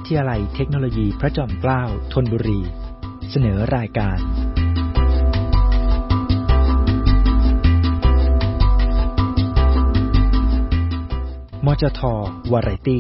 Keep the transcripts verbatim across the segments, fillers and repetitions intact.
ทยาลัยเทคโนโลยีพระจอมเกล้าธนบุรีเสนอรายการมจท.วาไรตี้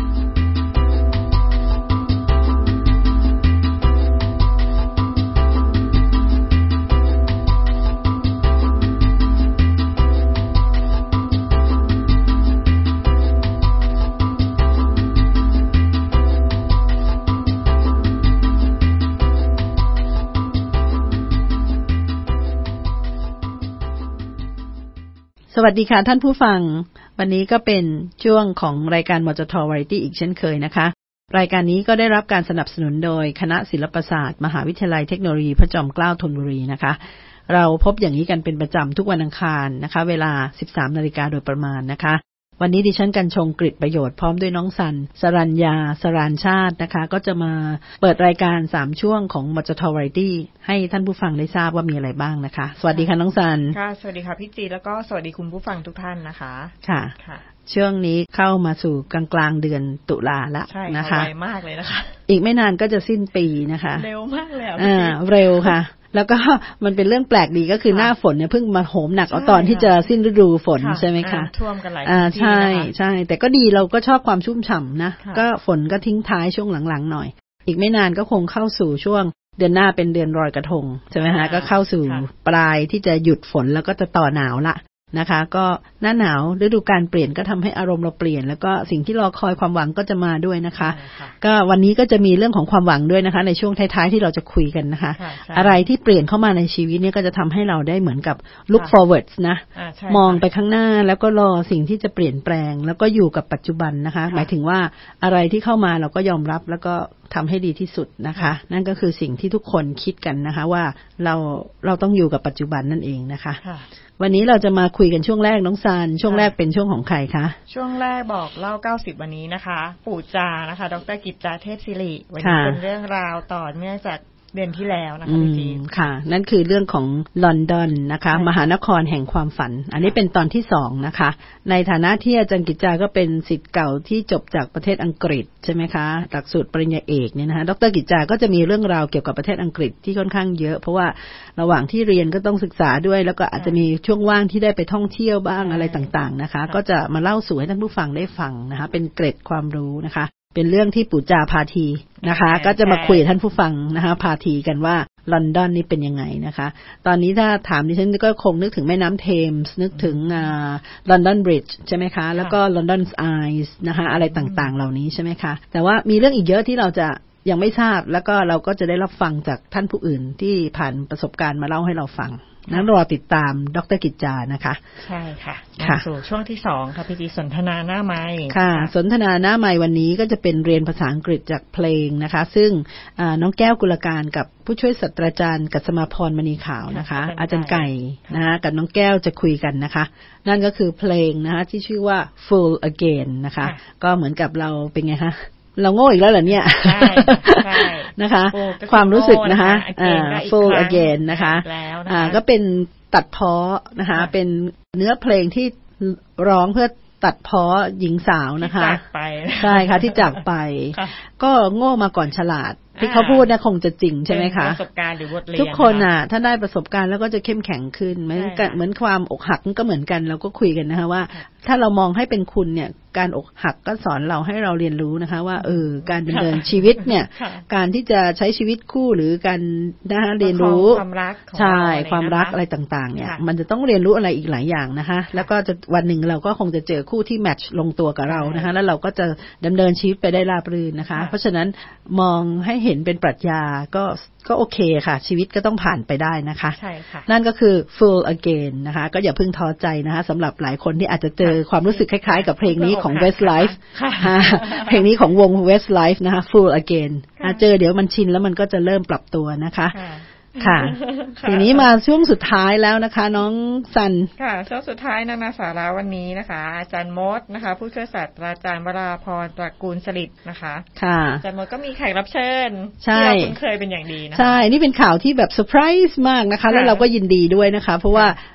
สวัสดีค่ะท่านผู้ฟังวันนี้ก็เป็นช่วงของรายการมจท.วาไรตี้อีกเช่นเคยนะคะรายการนี้ก็ได้รับการสนับสนุนโดยคณะศิลปศาสตร์มหาวิทยาลัยเทคโนโลยีพระจอมเกล้าธนบุรีนะคะเราพบอย่างนี้กันเป็นประจำทุกวันอังคารนะคะเวลา สิบสามนาฬิกา นโดยประมาณนะคะวันนี้ดิฉันกัญชงกฤษประโยชน์พร้อมด้วยน้องสันสรัญญาสรานชาตินะคะก็จะมาเปิดรายการสามช่วงของมจท.วาไรตี้ให้ท่านผู้ฟังได้ทราบว่ามีอะไรบ้างนะคะสวัสดีค่ะน้องสันค่ะสวัสดีค่ะพี่จีแล้วก็สวัสดีคุณผู้ฟังทุกท่านนะคะค่ะค่ะช่วงนี้เข้ามาสู่กลางๆเดือนตุลาแล้วนะคะไวมากเลยนะคะอีกไม่นานก็จะสิ้นปีนะคะเร็วมากเลยอ่าเร็วค่ะแล้วก็มันเป็นเรื่องแปลกดีก็คือหน้าฝนเนี่ยเพิ่งมาโหมหนักเอาตอนที่จะสิ้นฤดูฝนใช่ไหมคะท่วมกันหลายพื้นที่นะคะใช่ใช่แต่ก็ดีเราก็ชอบความชุ่มฉ่ำนะก็ฝนก็ทิ้งท้ายช่วงหลังๆหน่อยอีกไม่นานก็คงเข้าสู่ช่วงเดือนหน้าเป็นเดือนลอยกระทงใช่ไหมคะก็เข้าสู่ปลายที่จะหยุดฝนแล้วก็จะต่อหนาวละนะคะก็หน้าหนาวฤดูกาลเปลี่ยนก็ทำให้อารมณ์เราเปลี่ยนแล้วก็สิ่งที่รอคอยความหวังก็จะมาด้วยนะคะก็วันนี้ก็จะมีเรื่องของความหวังด้วยนะคะในช่วงท้ายๆที่เราจะคุยกันนะคะอะไรที่เปลี่ยนเข้ามาในชีวิตเนี่ยก็จะทำให้เราได้เหมือนกับ look forward นะมองไปข้างหน้าแล้วก็รอสิ่งที่จะเปลี่ยนแปลงแล้วก็อยู่กับปัจจุบันนะคะหมายถึงว่าอะไรที่เข้ามาเราก็ยอมรับแล้วก็ทำให้ดีที่สุดนะคะนั่นก็คือสิ่งที่ทุกคนคิดกันนะคะว่าเราเราต้องอยู่กับปัจจุบันนั่นเองนะคะวันนี้เราจะมาคุยกันช่วงแรกน้องซานช่วงแรกเป็นช่วงของใครคะช่วงแรกบอกเล่าเก้าสิบวันนี้นะคะปู่จานะคะดร.กิจจาเทพศิริวันนี้เป็นเรื่องราวต่อเนื่องจากเดือนที่แล้วนะคะพี่จีค่ะนั่นคือเรื่องของลอนดอนนะคะมหานครแห่งความฝันอันนี้เป็นตอนที่สองนะคะในฐานะที่อาจารย์กิจจาก็เป็นศิษย์เก่าที่จบจากประเทศอังกฤษใช่ไหมคะหลักสูตรปริญญาเอกเนี่ยนะคะดร.กิจจาก็จะมีเรื่องราวเกี่ยวกับประเทศอังกฤษที่ค่อนข้างเยอะเพราะว่าระหว่างที่เรียนก็ต้องศึกษาด้วยแล้วก็อาจจะมีช่วงว่างที่ได้ไปท่องเที่ยวบ้างอะไรต่างๆนะคะก็จะมาเล่าสู่ให้ท่านผู้ฟังได้ฟังนะคะเป็นเกร็ดความรู้นะคะเป็นเรื่องที่ปู่จาพาทีนะคะก็จะมาคุยกับท่านผู้ฟังนะคะพาทีกันว่าลอนดอนนี่เป็นยังไงนะคะตอนนี้ถ้าถามดิฉันก็คงนึกถึงแม่น้ำเทมส์นึกถึงอ่าลอนดอนบริดจ์ใช่ไหมคะแล้วก็ลอนดอนไอส์นะคะอะไรต่างๆเหล่านี้ใช่ไหมคะแต่ว่ามีเรื่องอีกเยอะที่เราจะยังไม่ทราบแล้วก็เราก็จะได้รับฟังจากท่านผู้อื่นที่ผ่านประสบการณ์มาเล่าให้เราฟังนั้นรอติดตามดร.กิจจานะคะใช่ค่ะมาสู่ช่วงที่สองค่ะพี่จีสนทนาหน้าไมค์ค่ะสนทนาหน้าไมค์วันนี้ก็จะเป็นเรียนภาษาอังกฤษจากเพลงนะคะซึ่งน้องแก้วกุลการกับผู้ช่วยศาสตราจารย์กัสมาพรมณีขาวนะคะอาจารย์ไก่นะคะกับน้องแก้วจะคุยกันนะคะนั่นก็คือเพลงนะคะที่ชื่อว่า Fool Again นะคะก็เหมือนกับเราเป็นไงคะเราโง่อีกแล้วเหรอเนี่ยใช่ใช่นะคะความรู้สึกนะคะอ่า full again นะคะอ่าก็เป็นตัดพ้อนะคะเป็นเนื้อเพลงที่ร้องเพื่อตัดพ้อหญิงสาวนะคะใช่ค่ะที่จากไปก็โง่มาก่อนฉลาดที่เขาพูดนะคงจะจริงใช่ไหมคะประสบการณ์หรือบทเรียนทุกคนอ่ะถ้าได้ประสบการณ์แล้วก็จะเข้มแข็งขึ้นเหมือนเหมือนความอกหักก็เหมือนกันเราก็คุยกันนะคะว่าถ้าเรามองให้เป็นคุณเนี่ยการอกหักก็สอนเราให้เราเรียนรู้นะคะว่าเออการดำเนินชีวิตเนี่ยการที่จะใช้ชีวิตคู่หรือการนะคะเรียนรู้ความรักใช่ความรักอะไรต่างๆเนี่ยมันจะต้องเรียนรู้อะไรอีกหลายอย่างนะคะแล้วก็จะวันหนึ่งเราก็คงจะเจอคู่ที่แมทช์ลงตัวกับเรานะคะแล้วเราก็จะดำเนินชีวิตไปได้ราบรื่นนะคะเพราะฉะนั้นมองให้เห็นเป็นปรัชญาก็ก็โอเคค่ะชีวิตก็ต้องผ่านไปได้นะคะใช่ค่ะนั่นก็คือ Full Again นะคะก็อย่าเพิ่งท้อใจนะคะสำหรับหลายคนที่อาจจะเจอความรู้สึกคล้ายๆกับเพลงนี้ของ Westlife เพลงนี้ของวง Westlife นะคะ Full Again เจอเดี๋ยวมันชินแล้วมันก็จะเริ่มปรับตัวนะคะค่ะทีนี้มาช่วงสุดท้ายแล้วนะคะน้องซันค่ะช่วงสุดท้ายนานาสาระวันนี้นะคะอาจารย์มดนะคะผู้ช่วยศาสตราจารย์วราพรตระกูลสฤษดิ์นะคะค่ะอาจารย์มดก็มีแขกรับเชิญที่เราคุ้นเคยเป็นอย่างดีนะคะใช่นี่เป็นข่าวที่แบบเซอร์ไพรส์มากนะคะแล้วเราก็ยินดีด้วยนะคะเพราะว่า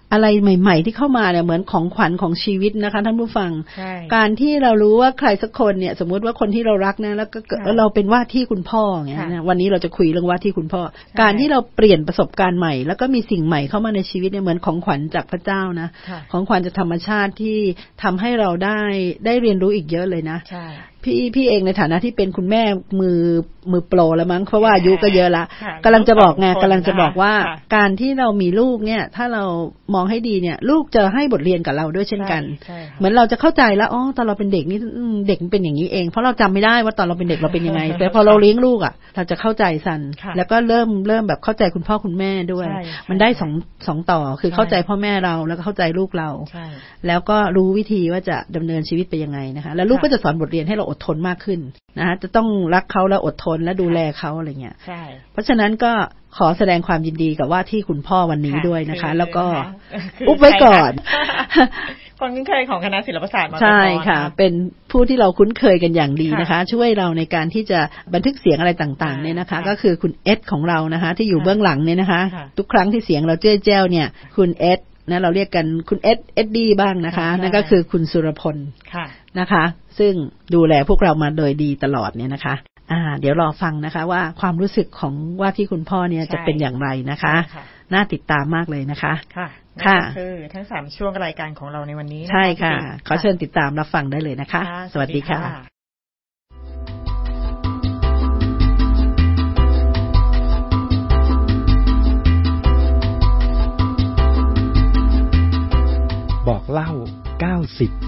อะไรใหม่ๆที่เข้ามาเนี่ยเหมือนของขวัญของชีวิตนะคะท่านผู้ฟังใช่การที่เรารู้ว่าใครสักคนเนี่ยสมมุติว่าคนที่เรารักนะแล้วก็เราเป็นว่าที่คุณพ่ออย่างเงี้ยนะวันนี้เราจะคุยเรื่องว่าที่คุณพ่อการที่เราเปลี่ยนประสบการณ์ใหม่แล้วก็มีสิ่งใหม่เข้ามาในชีวิตเนี่ยเหมือนของขวัญจากพระเจ้านะของขวัญจากธรรมชาติที่ทำให้เราได้ได้เรียนรู้อีกเยอะเลยนะพี่พี่เองในฐานะที่เป็นคุณแม่มือมือโปรแล้วมั้งเพราะว่าอายุก็เยอะละกำลังจะบอกไงกำลังจะบอกว่าการที่เรามีลูกเนี่ยถ้าเรามองให้ดีเนี่ยลูกจะให้บทเรียนกับเราด้วยเช่นกันเหมือนเราจะเข้าใจแล้วอ๋อตอนเราเป็นเด็กนี่เด็กมันเป็นอย่างนี้เองเพราะเราจำไม่ได้ว่าตอนเราเป็นเด็กเราเป็นยังไงแต่พอเราเลี้ยงลูกอ่ะเราจะเข้าใจซันแล้วก็เริ่มเริ่มแบบเข้าใจคุณพ่อคุณแม่ด้วยมันได้สองสองต่อคือเข้าใจพ่อแม่เราแล้วก็เข้าใจลูกเราแล้วก็รู้วิธีว่าจะดำเนินชีวิตไปยังไงนะคะแล้วลูกก็จะสอนบทเรียนให้เราอดทนมากขึ้นนะคะจะต้องรักเขาและอดทนและดูแลเขาอะไรเงี้ยเพราะฉะนั้นก็ขอแสดงความยินดีกับว่าที่คุณพ่อวันนี้ด้วยนะคะแล้วก็อุ๊บไว้ก่อนคนคุ้นเคยของคณะศิลปศาสตร์มาใช่ค่ะเป็นผู้ที่เราคุ้นเคยกันอย่างดีนะคะช่วยเราในการที่จะบันทึกเสียงอะไรต่างๆเนี่ยนะคะก็คือคุณเอสของเรานะคะที่อยู่เบื้องหลังเนี่ยนะคะทุกครั้งที่เสียงเราเจ้ยแจ้วเนี่ยคุณเอสนะเราเรียกกันคุณเอสเอ็ดดี้บ้างนะคะนั่นก็คือคุณสุรพลนะคะซึ่งดูแลพวกเรามาโดยดีตลอดเนี่ยนะคะอ่าเดี๋ยวรอฟังนะคะว่าความรู้สึกของว่าที่คุณพ่อเนี่ยจะเป็นอย่างไรนะคะน่าติดตามมากเลยนะคะค่ะค่ะคือทั้งสามช่วงรายการของเราในวันนี้ใช่ค่ะขอเชิญติดตามรับฟังได้เลยนะคะสวัสดีค่ะบอกเล่าเก้าสิบ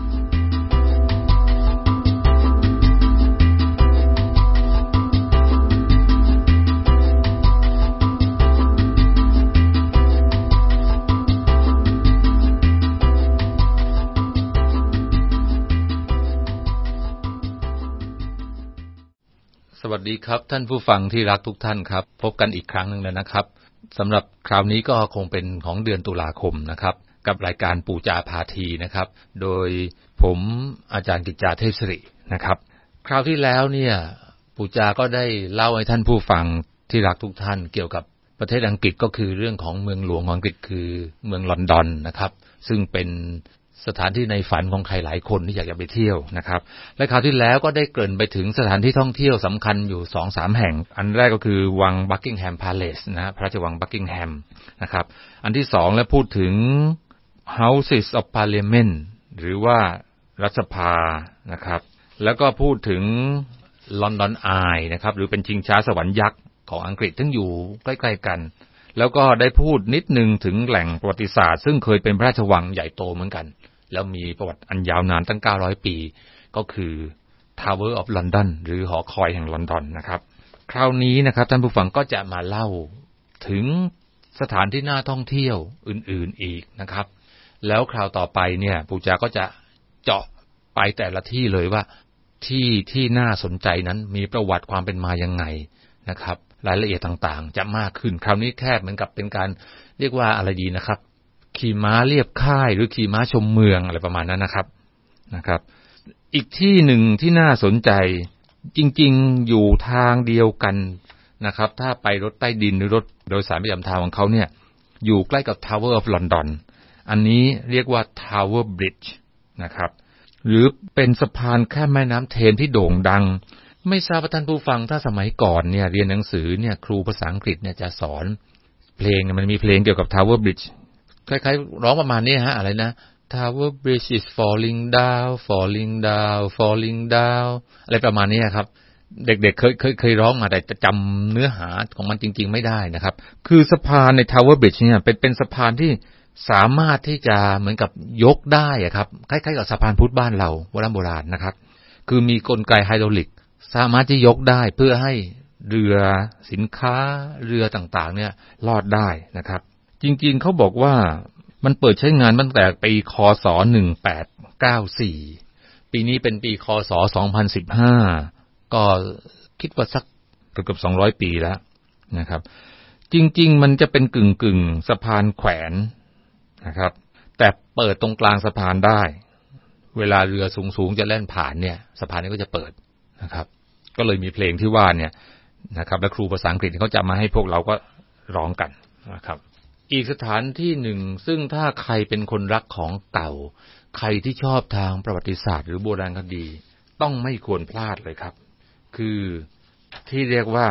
สวัสดีครับท่านผู้ฟังที่รักทุกท่านครับพบกันอีกครั้งหนึ่งแล้วนะครับสำหรับคราวนี้ก็คงเป็นของเดือนตุลาคมนะครับกับรายการปู่จาพาทีนะครับโดยผมอาจารย์กิจจาเทพศิรินะครับคราวที่แล้วเนี่ยปู่จาก็ได้เล่าให้ท่านผู้ฟังที่รักทุกท่านเกี่ยวกับประเทศอังกฤษก็คือเรื่องของเมืองหลวงของอังกฤษคือเมืองลอนดอนนะครับซึ่งเป็นสถานที่ในฝันของใครหลายคนที่อยากจะไปเที่ยวนะครับและคราวที่แล้วก็ได้เกริ่นไปถึงสถานที่ท่องเที่ยวสำคัญอยู่ สองสาม แห่งอันแรกก็คือวังบักกิงแฮมพาเลซนะพระราชวังบักกิงแฮมนะครับอันที่สองและพูดถึง Houses of Parliament หรือว่ารัฐสภานะครับแล้วก็พูดถึง London Eye นะครับหรือเป็นชิงช้าสวรรค์ยักษ์ของอังกฤษซึ่งอยู่ใกล้ๆกันแล้วก็ได้พูดนิดนึงถึงแหล่งประวัติศาสตร์ซึ่งเคยเป็นพระราชวังใหญ่โตเหมือนกันแล้วมีประวัติอันยาวนานตั้งเก้าร้อยปีก็คือ Tower of London หรือหอคอยแห่งลอนดอนนะครับคราวนี้นะครับท่านผู้ฟังก็จะมาเล่าถึงสถานที่น่าท่องเที่ยวอื่นๆอีกนะครับแล้วคราวต่อไปเนี่ยปู่จาก็จะเจาะไปแต่ละที่เลยว่าที่ที่น่าสนใจนั้นมีประวัติความเป็นมายังไงนะครับรายละเอียดต่างๆจะมากขึ้นคราวนี้แค่เหมือนกับเป็นการเรียกว่าอะไรดีนะครับขี่ม้าเลียบค่ายหรือขี่ม้าชมเมืองอะไรประมาณนั้นนะครับนะครับอีกที่หนึ่งที่น่าสนใจจริงๆอยู่ทางเดียวกันนะครับถ้าไปรถใต้ดินหรือรถโดยสารประจำทางของเขาเนี่ยอยู่ใกล้กับ Tower of London อันนี้เรียกว่า Tower Bridge นะครับหรือเป็นสะพานข้ามแม่น้ำเทมที่โด่งดังไม่ทราบว่าท่านผู้ฟังถ้าสมัยก่อนเนี่ยเรียนหนังสือเนี่ยครูภาษาอังกฤษเนี่ยจะสอนเพลงมันมีเพลงเกี่ยวกับ Tower Bridge คล้ายๆร้องประมาณนี้ฮะอะไรนะ Tower Bridge is falling down falling down falling down อะไรประมาณนี้ครับเด็กๆเคยเคยเคยร้องมาแต่จะจำเนื้อหาของมันจริงๆไม่ได้นะครับคือสะพานใน Tower Bridge เนี่ยเป็นเป็นสะพานที่สามารถที่จะเหมือนกับยกได้อะครับคล้ายๆกับสะพานพุทธบ้านเราโบราณโบราณนะครับคือมีกลไกไฮดรอลิกสามารถที่ยกได้เพื่อให้เรือสินค้าเรือต่างๆเนี่ยลอดได้นะครับจริงๆเขาบอกว่ามันเปิดใช้งานตั้งแต่ปีคศหนึ่งแปดเก้าสี่ปีนี้เป็นปีคศสองพันสิบห้าก็คิดว่าสักเกือบๆสองร้อยปีแล้วนะครับจริงๆมันจะเป็นกึ่งๆสะพานแขวนนะครับแต่เปิดตรงกลางสะพานได้เวลาเรือสูงๆจะแล่นผ่านเนี่ยสะพานนี้ก็จะเปิดนะครับก็เลยมีเพลงที่ว่าเนี่ยนะครับและครูภาษาอังกฤษเขาจะมาให้พวกเราก็ร้องกันนะครับอีกสถานที่หนึ่งซึ่งถ้าใครเป็นคนรักของเก่าใครที่ชอบทางประวัติศาสตร์หรือโบราณคดีต้องไม่ควรพลาดเลยครับคือที่เรียกว่า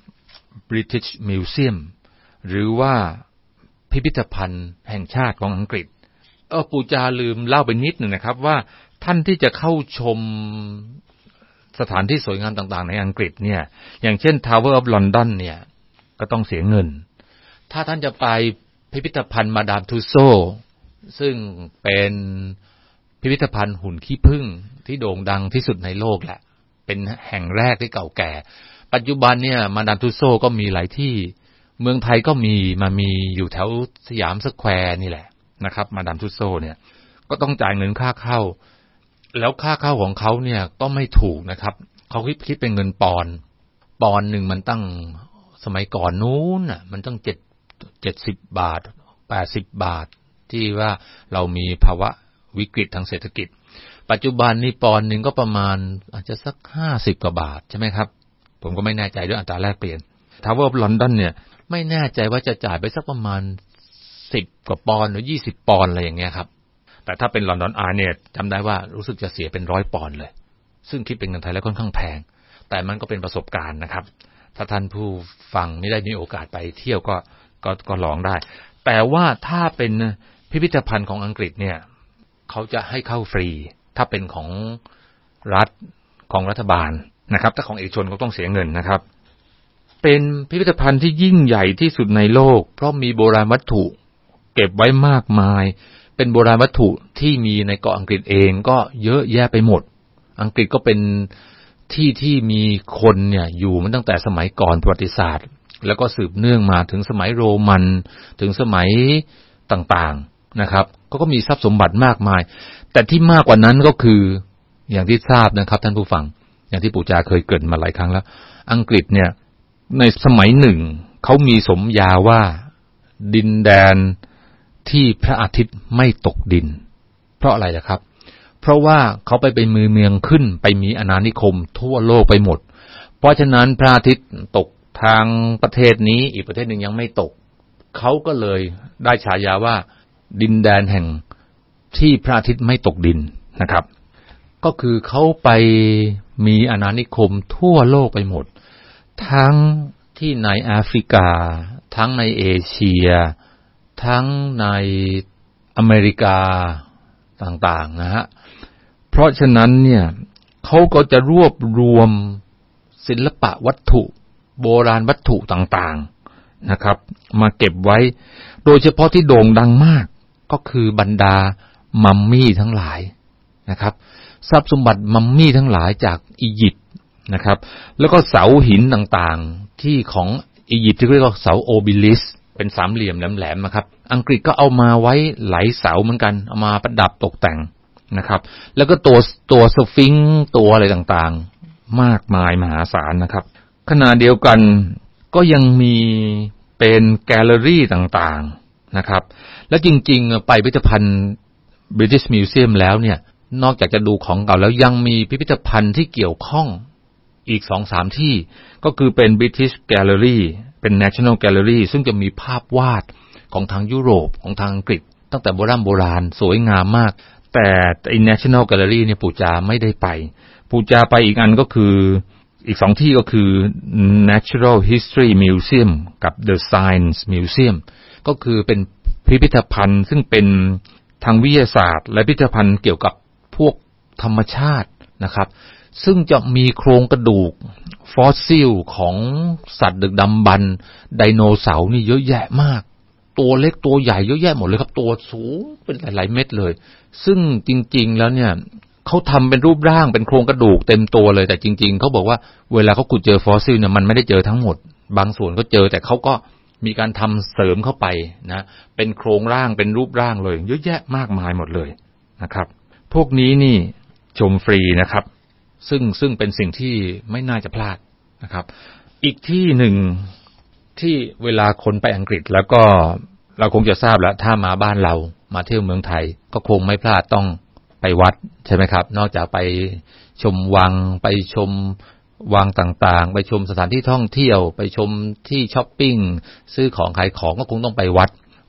British Museum หรือว่าพิพิธภัณฑ์แห่งชาติของอังกฤษเออปู่จาลืมเล่าไปนิดหนึ่งนะครับว่าท่านที่จะเข้าชมสถานที่สวยงามต่างๆในอังกฤษเนี่ยอย่างเช่น Tower of London เนี่ยก็ต้องเสียเงินถ้าท่านจะไปพิพิธภัณฑ์มาดามทูโซซึ่งเป็นพิพิธภัณฑ์หุ่นขี้ผึ้งที่โด่งดังที่สุดในโลกแหละเป็นแห่งแรกที่เก่าแก่ปัจจุบันเนี่ยมาดามทูโซก็มีหลายที่เมืองไทยก็มีมามีอยู่แถวสยามสแควร์นี่แหละนะครับมาดามทูโซเนี่ยก็ต้องจ่ายเงินค่าเข้าแล้วค่าเข้าของเขาเนี่ยก็ไม่ถูกนะครับเขาคิดคิดเป็นเงินปอนด์ปอนด์หนึ่งมันตั้งสมัยก่อนนู้นน่ะมันต้องเจ็ดเจ็ดสิบบาทแปดสิบบาทที่ว่าเรามีภาวะวิกฤตทางเศรษฐกิจปัจจุบันนี่ปอนด์หนึ่งก็ประมาณอาจจะสักห้าสิบกว่าบาทใช่ไหมครับผมก็ไม่แน่ใจด้วยอัตราแลกเปลี่ยน Tower of London เนี่ยไม่แน่ใจว่าจะจ่ายไปสักประมาณสิบกว่าปอนด์หรือยี่สิบปอนด์อะไรอย่างเงี้ยครับแต่ถ้าเป็น London Eye เนี่ยจำได้ว่ารู้สึกจะเสียเป็นร้อยปอนด์เลยซึ่งคิดเป็นเงินไทยแล้วค่อนข้างแพงแต่มันก็เป็นประสบการณ์นะครับถ้าท่านผู้ฟังไม่ได้มีโอกาสไปเที่ยวก็ก็ก็ลองได้แต่ว่าถ้าเป็นพิพิธภัณฑ์ของอังกฤษเนี่ยเขาจะให้เข้าฟรีถ้าเป็นของรัฐของรัฐบาลนะครับถ้าของเอกชนก็ต้องเสียเงินนะครับเป็นพิพิธภัณฑ์ที่ยิ่งใหญ่ที่สุดในโลกเพราะมีโบราณวัตถุเก็บไว้มากมายเป็นโบราณวัตถุที่มีในเกาะอังกฤษเองก็เยอะแยะไปหมดอังกฤษก็เป็นที่ที่มีคนเนี่ยอยู่มาตั้งแต่สมัยก่อนประวัติศาสตร์แล้วก็สืบเนื่องมาถึงสมัยโรมันถึงสมัยต่างๆนะครับก็ก็มีทรัพย์สมบัติมากมายแต่ที่มากกว่านั้นก็คืออย่างที่ทราบนะครับท่านผู้ฟังอย่างที่ปู่จาเคยเกริ่นมาหลายครั้งแล้วอังกฤษเนี่ยในสมัยหนึ่งเขามีสมญาว่าดินแดนที่พระอาทิตย์ไม่ตกดินเพราะอะไรล่ะครับเพราะว่าเขาไปเป็นมือเมืองขึ้นไปมีอาณานิคมทั่วโลกไปหมดเพราะฉะนั้นพระอาทิตย์ตกทางประเทศนี้อีกประเทศหนึ่งยังไม่ตกเขาก็เลยได้ฉายาว่าดินแดนแห่งที่พระอาทิตย์ไม่ตกดินนะครับก็คือเขาไปมีอาณานิคมทั่วโลกไปหมดทั้งที่ในแอฟริกาทั้งในเอเชียทั้งในอเมริกาต่างๆนะฮะเพราะฉะนั้นเนี่ยเขาก็จะรวบรวมศิลปะวัตถุโบราณวัตถุต่างๆนะครับมาเก็บไว้โดยเฉพาะที่โด่งดังมากก็คือบรรดามัมมี่ทั้งหลายนะครับทรัพย์สมบัติมัมมี่ทั้งหลายจากอียิปต์นะครับแล้วก็เสาหินต่างๆที่ของอียิปต์ที่เรียกว่าเสาโอบิลิสเป็นสามเหลี่ยมแหลมๆนะครับอังกฤษก็เอามาไว้หลายเสาเหมือนกันเอามาประดับตกแต่งนะครับแล้วก็ตัวตัวสฟิงค์ตัวอะไรต่างๆมากมายมหาศาลนะครับขณะเดียวกันก็ยังมีเป็นแกลเลอรี่ต่างๆนะครับและจริงๆไปพิพิธภัณฑ์ British Museum แล้วเนี่ยนอกจากจะดูของเก่าแล้วยังมีพิพิธภัณฑ์ที่เกี่ยวข้องอีก สองสาม ที่ก็คือเป็น British Gallery เป็น National Gallery ซึ่งจะมีภาพวาดของทางยุโรปของทางอังกฤษตั้งแต่โบราณโบราณสวยงามมากแต่ไอ้ National Gallery เนี่ยปู่จาไม่ได้ไปปู่จาไปอีกอันก็คืออีกสองที่ก็คือ Natural History Museum กับ The Science Museum ก็คือเป็นพิพิธภัณฑ์ซึ่งเป็นทางวิทยาศาสตร์และพิพิธภัณฑ์เกี่ยวกับพวกธรรมชาตินะครับซึ่งจะมีโครงกระดูกฟอสซิลของสัตว์ดึกดำบรรพ์ไดโนเสาร์นี่เยอะแยะมากตัวเล็กตัวใหญ่เยอะแยะหมดเลยครับตัวสูงเป็นหลายๆเม็ดเลยซึ่งจริงๆแล้วเนี่ยเขาทำเป็นรูปร่างเป็นโครงกระดูกเต็มตัวเลยแต่จริงๆเขาบอกว่าเวลาเขาขุดเจอฟอสซิลเนี่ยมันไม่ได้เจอทั้งหมดบางส่วนก็เจอแต่เขาก็มีการทำเสริมเข้าไปนะเป็นโครงร่างเป็นรูปร่างเลยเยอะแยะมากมายหมดเลยนะครับพวกนี้นี่ชมฟรีนะครับซึ่งซึ่งเป็นสิ่งที่ไม่น่าจะพลาดนะครับอีกที่หนึ่งที่เวลาคนไปอังกฤษแล้วก็เราคงจะทราบแล้วถ้ามาบ้านเรามาเที่ยวเมืองไทยก็คงไม่พลาดต้องไปวัดใช่ไหมครับนอกจากไปชมวังไปชมวังต่างๆไปชมสถานที่ท่องเที่ยวไปชมที่ช้อปปิ้งซื้อของขายของก็คงต้องไปวัด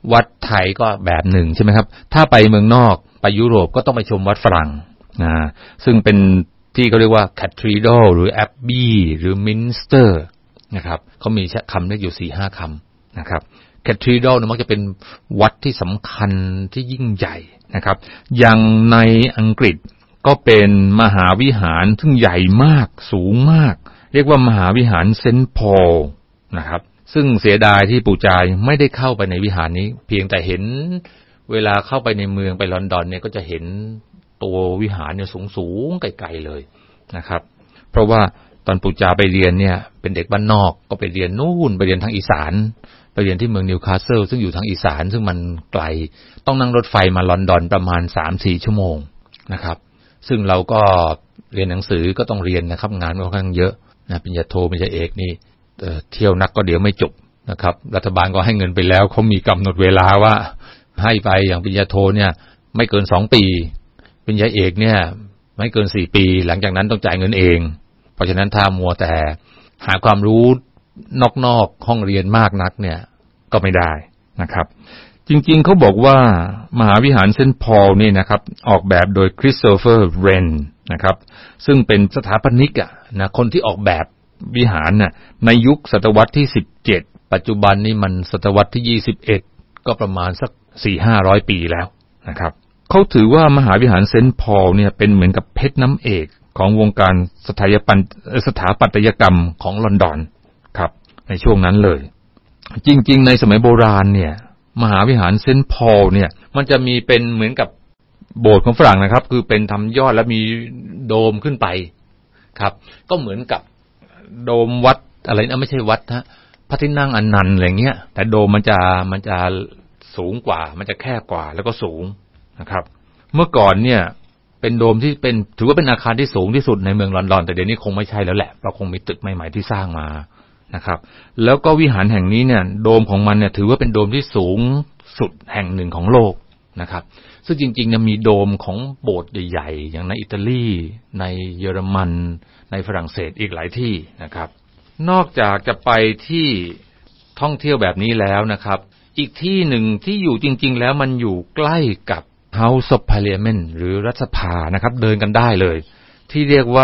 วัดไทยก็แบบหนึ่งใช่ไหมครับถ้าไปเมืองนอกไปยุโรปก็ต้องไปชมวัดฝรั่งนะซึ่งเป็นที่เขาเรียกว่า Cathedral หรือ Abbey หรือ Minster นะครับเขามีคำเรียกอยู่ สี่ห้า คำนะครับ Cathedral เนี่ยมักจะเป็นวัดที่สำคัญที่ยิ่งใหญ่นะครับอย่างในอังกฤษก็เป็นมหาวิหารซึ่งใหญ่มากสูงมากเรียกว่ามหาวิหารเซนต์พอลนะครับซึ่งเสียดายที่ปู่จายไม่ได้เข้าไปในวิหารนี้เพียงแต่เห็นเวลาเข้าไปในเมืองไปลอนดอนเนี่ยก็จะเห็นตัววิหารเนี่ยสูงๆไกลๆเลยนะครับเพราะว่าตอนปู่จาไปเรียนเนี่ยเป็นเด็กบ้านนอกก็ไปเรียนนู่นไปเรียนทางอีสานไปเรียนที่เมืองนิวคาสเซิลซึ่งอยู่ทางอีสานซึ่งมันไกลต้องนั่งรถไฟมาลอนดอนประมาณ สามถึงสี่ ชั่วโมงนะครับซึ่งเราก็เรียนหนังสือก็ต้องเรียนนะครับงานค่อนข้างเยอะนะปริญญาโทปริญญาเอกนี่เอ่อเที่ยวนักก็เดี๋ยวไม่จบนะครับรัฐบาลก็ให้เงินไปแล้วเขามีกำหนดเวลาว่าให้ไปอย่างปริญญาโทเนี่ยไม่เกินสองปีปริญญาเอกเนี่ยไม่เกินสี่ปีหลังจากนั้นต้องจ่ายเงินเองเพราะฉะนั้นถ้ามัวแต่หาความรู้นอกๆห้องเรียนมากนักเนี่ยก็ไม่ได้นะครับจริงๆเขาบอกว่ามหาวิหารเซนต์พอลนี่นะครับออกแบบโดยคริสโตเฟอร์เรนนะครับซึ่งเป็นสถาปนิกอ่ะนะคนที่ออกแบบวิหารน่ะในยุคศตวรรษที่สิบเจ็ดปัจจุบันนี่มันศตวรรษที่ยี่สิบเอ็ดก็ประมาณสัก สี่ถึงห้าร้อย ปีแล้วนะครับเขาถือว่ามหาวิหารเซนต์พอลเนี่ยเป็นเหมือนกับเพชรน้ำเอกของวงการสถาปัตยสถาปัตยกรรมของลอนดอนครับในช่วงนั้นเลยจริงๆในสมัยโบราณเนี่ยมหาวิหารเซนต์พอลเนี่ยมันจะมีเป็นเหมือนกับโบสถ์ของฝรั่งนะครับคือเป็นทำยอดแล้วมีโดมขึ้นไปครับก็เหมือนกับโดมวัดอะไรนะไม่ใช่วัดฮะพระที่นั่งอนันต์อะไรเงี้ยแต่โดมมันจะมันจะสูงกว่ามันจะแคบกว่าแล้วก็สูงนะครับเมื่อก่อนเนี่ยเป็นโดมที่เป็นถือว่าเป็นอาคารที่สูงที่สุดในเมืองลอนดอนแต่เดี๋ยวนี้คงไม่ใช่แล้วแหละเพราะคงมีตึกใหม่ๆที่สร้างมานะครับแล้วก็วิหารแห่งนี้เนี่ยโดมของมันเนี่ยถือว่าเป็นโดมที่สูงสุดแห่งหนึ่งของโลกนะครับซึ่งจริงๆเนี่ยมีโดมของโบสถ์ใหญ่ๆอย่างในอิตาลีในเยอรมันในฝรั่งเศสอีกหลายที่นะครับนอกจากจะไปที่ท่องเที่ยวแบบนี้แล้วนะครับอีกที่หนึ่งที่อยู่จริงๆแล้วมันอยู่ใกล้กับ House of Parliament หรือรัฐสภานะครับเดินกันได้เลยที่เรียกว่า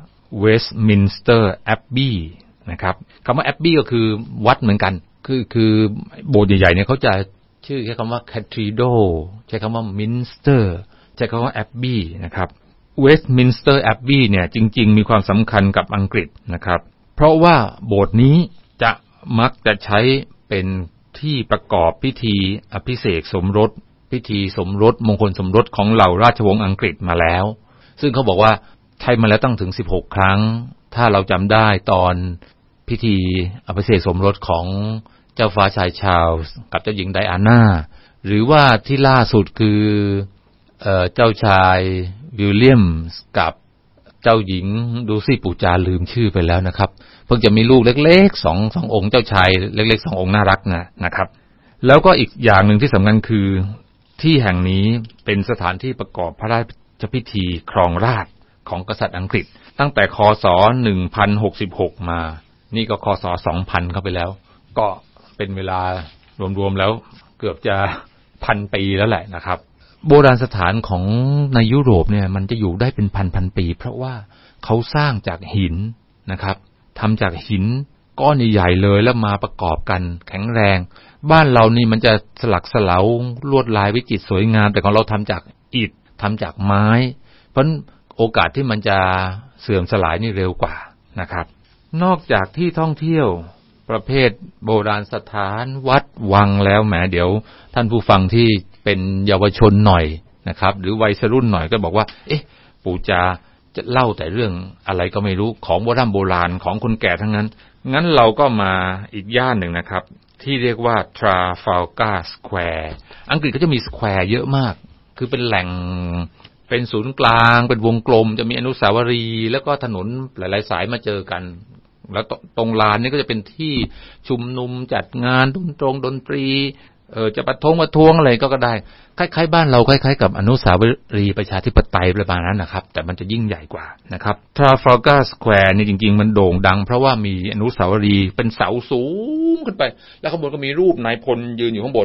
Westminster Abbey นะครับคำว่า Abbey ก็คือวัดเหมือนกันคือคือโบสถ์ใหญ่ๆเนี่ยเขาจะชื่อใช้คำว่า Cathedral ใช้คำว่า Minster ใช้คำว่า Abbey นะครับ Westminster Abbey เนี่ยจริงๆมีความสำคัญกับอังกฤษนะครับเพราะว่าโบสถ์นี้จะมักจะใช้เป็นที่ประกอบพิธีอภิเษกสมรสพิธีสมรสมงคลสมรสของเหล่าราชวงศ์อังกฤษมาแล้วซึ่งเขาบอกว่าใช้มาแล้วตั้งถึงสิบหกครั้งถ้าเราจำได้ตอนพิธีอภิเษกสมรสของเจ้าฟ้าชายชาร์ลส์กับเจ้าหญิงไดอาน่าหรือว่าที่ล่าสุดคือเอ่อเจ้าชายวิลเลียมส์กับเจ้าหญิงดูสิปู่จาลืมชื่อไปแล้วนะครับเพิ่งจะมีลูกเล็กๆสองสององค์เจ้าชายเล็กๆสององค์น่ารักนะนะครับแล้วก็อีกอย่างหนึ่งที่สำคัญคือที่แห่งนี้เป็นสถานที่ประกอบพระราชพิธีครองราชย์ของกษัตริย์อังกฤษตั้งแต่คศหนึ่งพันหกสิบหกมานี่ก็คศสองพันเข้าไปแล้วก็เป็นเวลารวมๆแล้วเกือบจะพันปีแล้วแหละนะครับโบราณสถานของในยุโรปเนี่ยมันจะอยู่ได้เป็นพันๆปีเพราะว่าเขาสร้างจากหินนะครับทำจากหินก้อนใหญ่ๆเลยแล้วมาประกอบกันแข็งแรงบ้านเรานี่มันจะสลักสลาวลวดลายวิจิตรสวยงามแต่ของเราทำจากอิฐทำจากไม้เพราะโอกาสที่มันจะเสื่อมสลายนี่เร็วกว่านะครับนอกจากที่ท่องเที่ยวประเภทโบราณสถานวัดวังแล้วแหมเดี๋ยวท่านผู้ฟังที่เป็นเยาวชนหน่อยนะครับหรือวัยรุ่นหน่อยก็บอกว่าเอ๊ะปู่จาจะเล่าแต่เรื่องอะไรก็ไม่รู้ของโบราณโบราณของคนแก่ทั้งนั้นงั้นเราก็มาอีกย่านหนึ่งนะครับที่เรียกว่า Trafalgar Square อังกฤษก็จะมีสแควร์เยอะมากคือเป็นแหล่งเป็นศูนย์กลางเป็นวงกลมจะมีอนุสาวรีย์แล้วก็ถนนหลายๆสายมาเจอกันแล้วตรงลานนี้ก็จะเป็นที่ชุมนุมจัดงานดนตรงดนตรีเออจะประท้วงประท้วงอะไรก็ก็ได้คล้ายๆบ้านเราคล้ายๆกับอนุสาวรีย์ประชาธิปไตยประมาณนั้นนะครับแต่มันจะยิ่งใหญ่กว่านะครับ Trafalgar Square นี่จริงๆมันโด่งดังเพราะว่ามีอนุสาวรีย์เป็นเสาสูงขึ้นไปแล้วข้างบนก็มีรูปนายพลยืนอยู่ข้างบน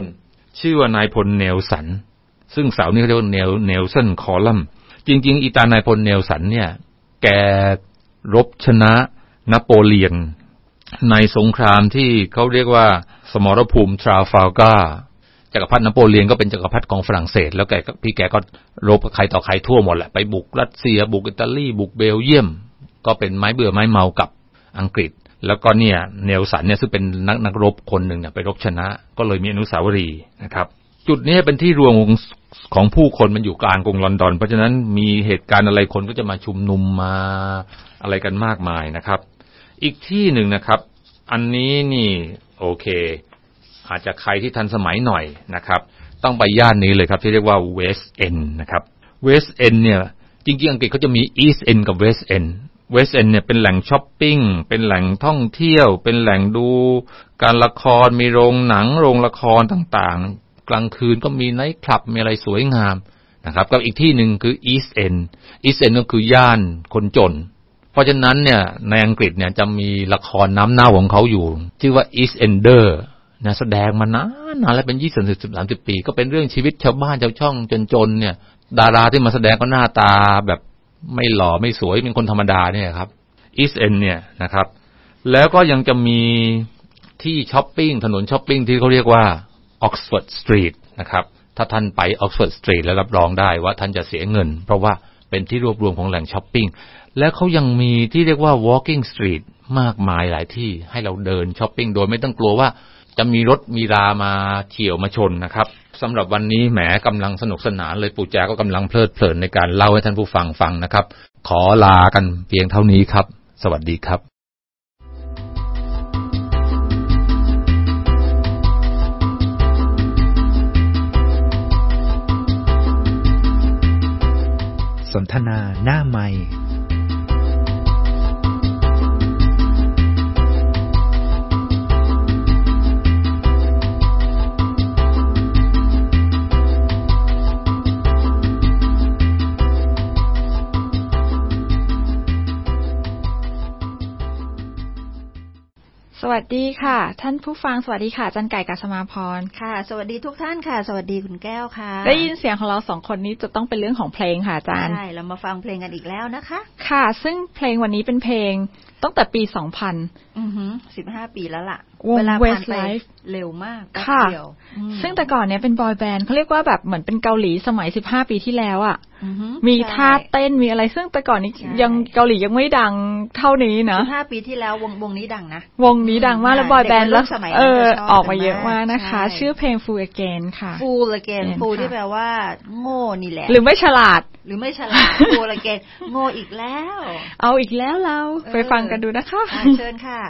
ชื่อว่านายพลเนลสันซึ่งเสานี่เขาเรียกว่าเนลเนลสันคอลัมน์จริงๆอีตานายพลเนลสันเนี่ยแกรบชนะนโปเลียนในสงครามที่เขาเรียกว่าสมรภูมิทราฟัลการ์จักรพรรดินโปเลียนก็เป็นจักรพรรดิของฝรั่งเศสแล้วแกพี่แกก็รบกับใครต่อใครทั่วหมดแหละไปบุกรัสเซียบุกอิตาลีบุกเบลเยียมก็เป็นไม้เบื่อไม้เมากับอังกฤษแล้วก็เนี่ยเนลสันเนี่ยซึ่งเป็นนักนักรบคนหนึ่งเนี่ยไปรบชนะก็เลยมีอนุสาวรีย์นะครับจุดนี้เป็นที่รวมของผู้คนมันอยู่กลางกรุงลอนดอนเพราะฉะนั้นมีเหตุการณ์อะไรคนก็จะมาชุมนุมมาอะไรกันมากมายนะครับอีกที่หนึ่งนะครับอันนี้นี่โอเคอาจจะใครที่ทันสมัยหน่อยนะครับต้องไปย่านนี้เลยครับที่เรียกว่าเวสต์เอนด์นะครับเวสต์เอนด์เนี่ยจริงๆอังกฤษเขาจะมีอีสต์เอนด์กับเวสต์เอนด์เวสต์เอนด์เนี่ยเป็นแหล่งช้อปปิ้งเป็นแหล่งท่องเที่ยวเป็นแหล่งดูการละครมีโรงหนังโรงละครต่างๆกลางคืนก็มีไนท์คลับมีอะไรสวยงามนะครับกับอีกที่หนึ่งคืออีสต์เอนด์อีสต์เอนด์ก็คือย่านคนจนเพราะฉะนั้นเนี่ยในอังกฤษเนี่ยจะมีละครน้ำเน่าของเขาอยู่ชื่อว่า East Ender นะแสดงมานานนานแล้วเป็นยี่สิบ สามสิบปีก็เป็นเรื่องชีวิตชาวบ้านชาวช่องจนๆเนี่ยดาราที่มาแสดงก็หน้าตาแบบไม่หล่อไม่สวยเป็นคนธรรมดาเนี่ยครับ East End เนี่ยนะครับแล้วก็ยังจะมีที่ช้อปปิ้งถนนช้อปปิ้งที่เขาเรียกว่า Oxford Street นะครับถ้าท่านไป Oxford Street แล้วรับรองได้ว่าท่านจะเสียเงินเพราะว่าเป็นที่รวบรวมของแหล่งช้อปปิ้งและเขายังมีที่เรียกว่า walking street มากมายหลายที่ให้เราเดินช้อปปิ้งโดยไม่ต้องกลัวว่าจะมีรถมีรามาเฉี่ยวมาชนนะครับสำหรับวันนี้แหมกำลังสนุกสนานเลยปู่จ๋าก็กำลังเพลิดเพลินในการเล่าให้ท่านผู้ฟังฟังนะครับขอลากันเพียงเท่านี้ครับสวัสดีครับสนทนาหน้าไมค์สวัสดีค่ะท่านผู้ฟังสวัสดีค่ะจันไก่กัสมาพรค่ะสวัสดีทุกท่านค่ะสวัสดีคุณแก้วค่ะได้ยินเสียงของเราสองคนนี้จะต้องเป็นเรื่องของเพลงค่ะอาจารย์ใช่เรามาฟังเพลงกันอีกแล้วนะคะค่ะซึ่งเพลงวันนี้เป็นเพลงตั้งแต่ปีสองพันอือฮึสิบห้าปีแล้วล่ะเวลาผ่านไปเร็วมากค่ะซึ่งแต่ก่อนเนี้ยเป็นบอยแบนด์เขาเรียกว่าแบบเหมือนเป็นเกาหลีสมัยสิบห้าปีที่แล้วอ่ะมีท่าเต้นมีอะไรซึ่งแต่ก่อนนี้ยังเกาหลียังไม่ดังเท่านี้นะสิบห้าปีที่แล้ววงวงนี้ดังนะวงนี้ดังมากแล้วบอยแบนด์แล้วเออออกมาเยอะมากนะคะชื่อเพลง Fool Again ค่ะ Fool Again Fool ที่แปลว่าโง่นี่แหละหรือไม่ฉลาดหรือไม่ฉลาด Fool Again โง่อีกแล้วเอาอีกแล้วเราไปฟังกันดูนะคะเชิญค่ะ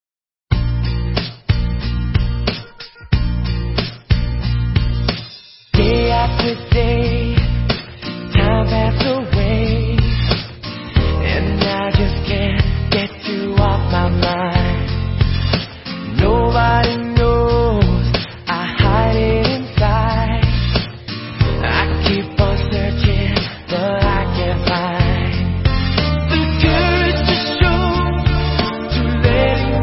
Day after day, time passed away, and I just can't get you off my mind. Nobody knows I hide it inside. I keep on searching, but I can't find the courage to show, to let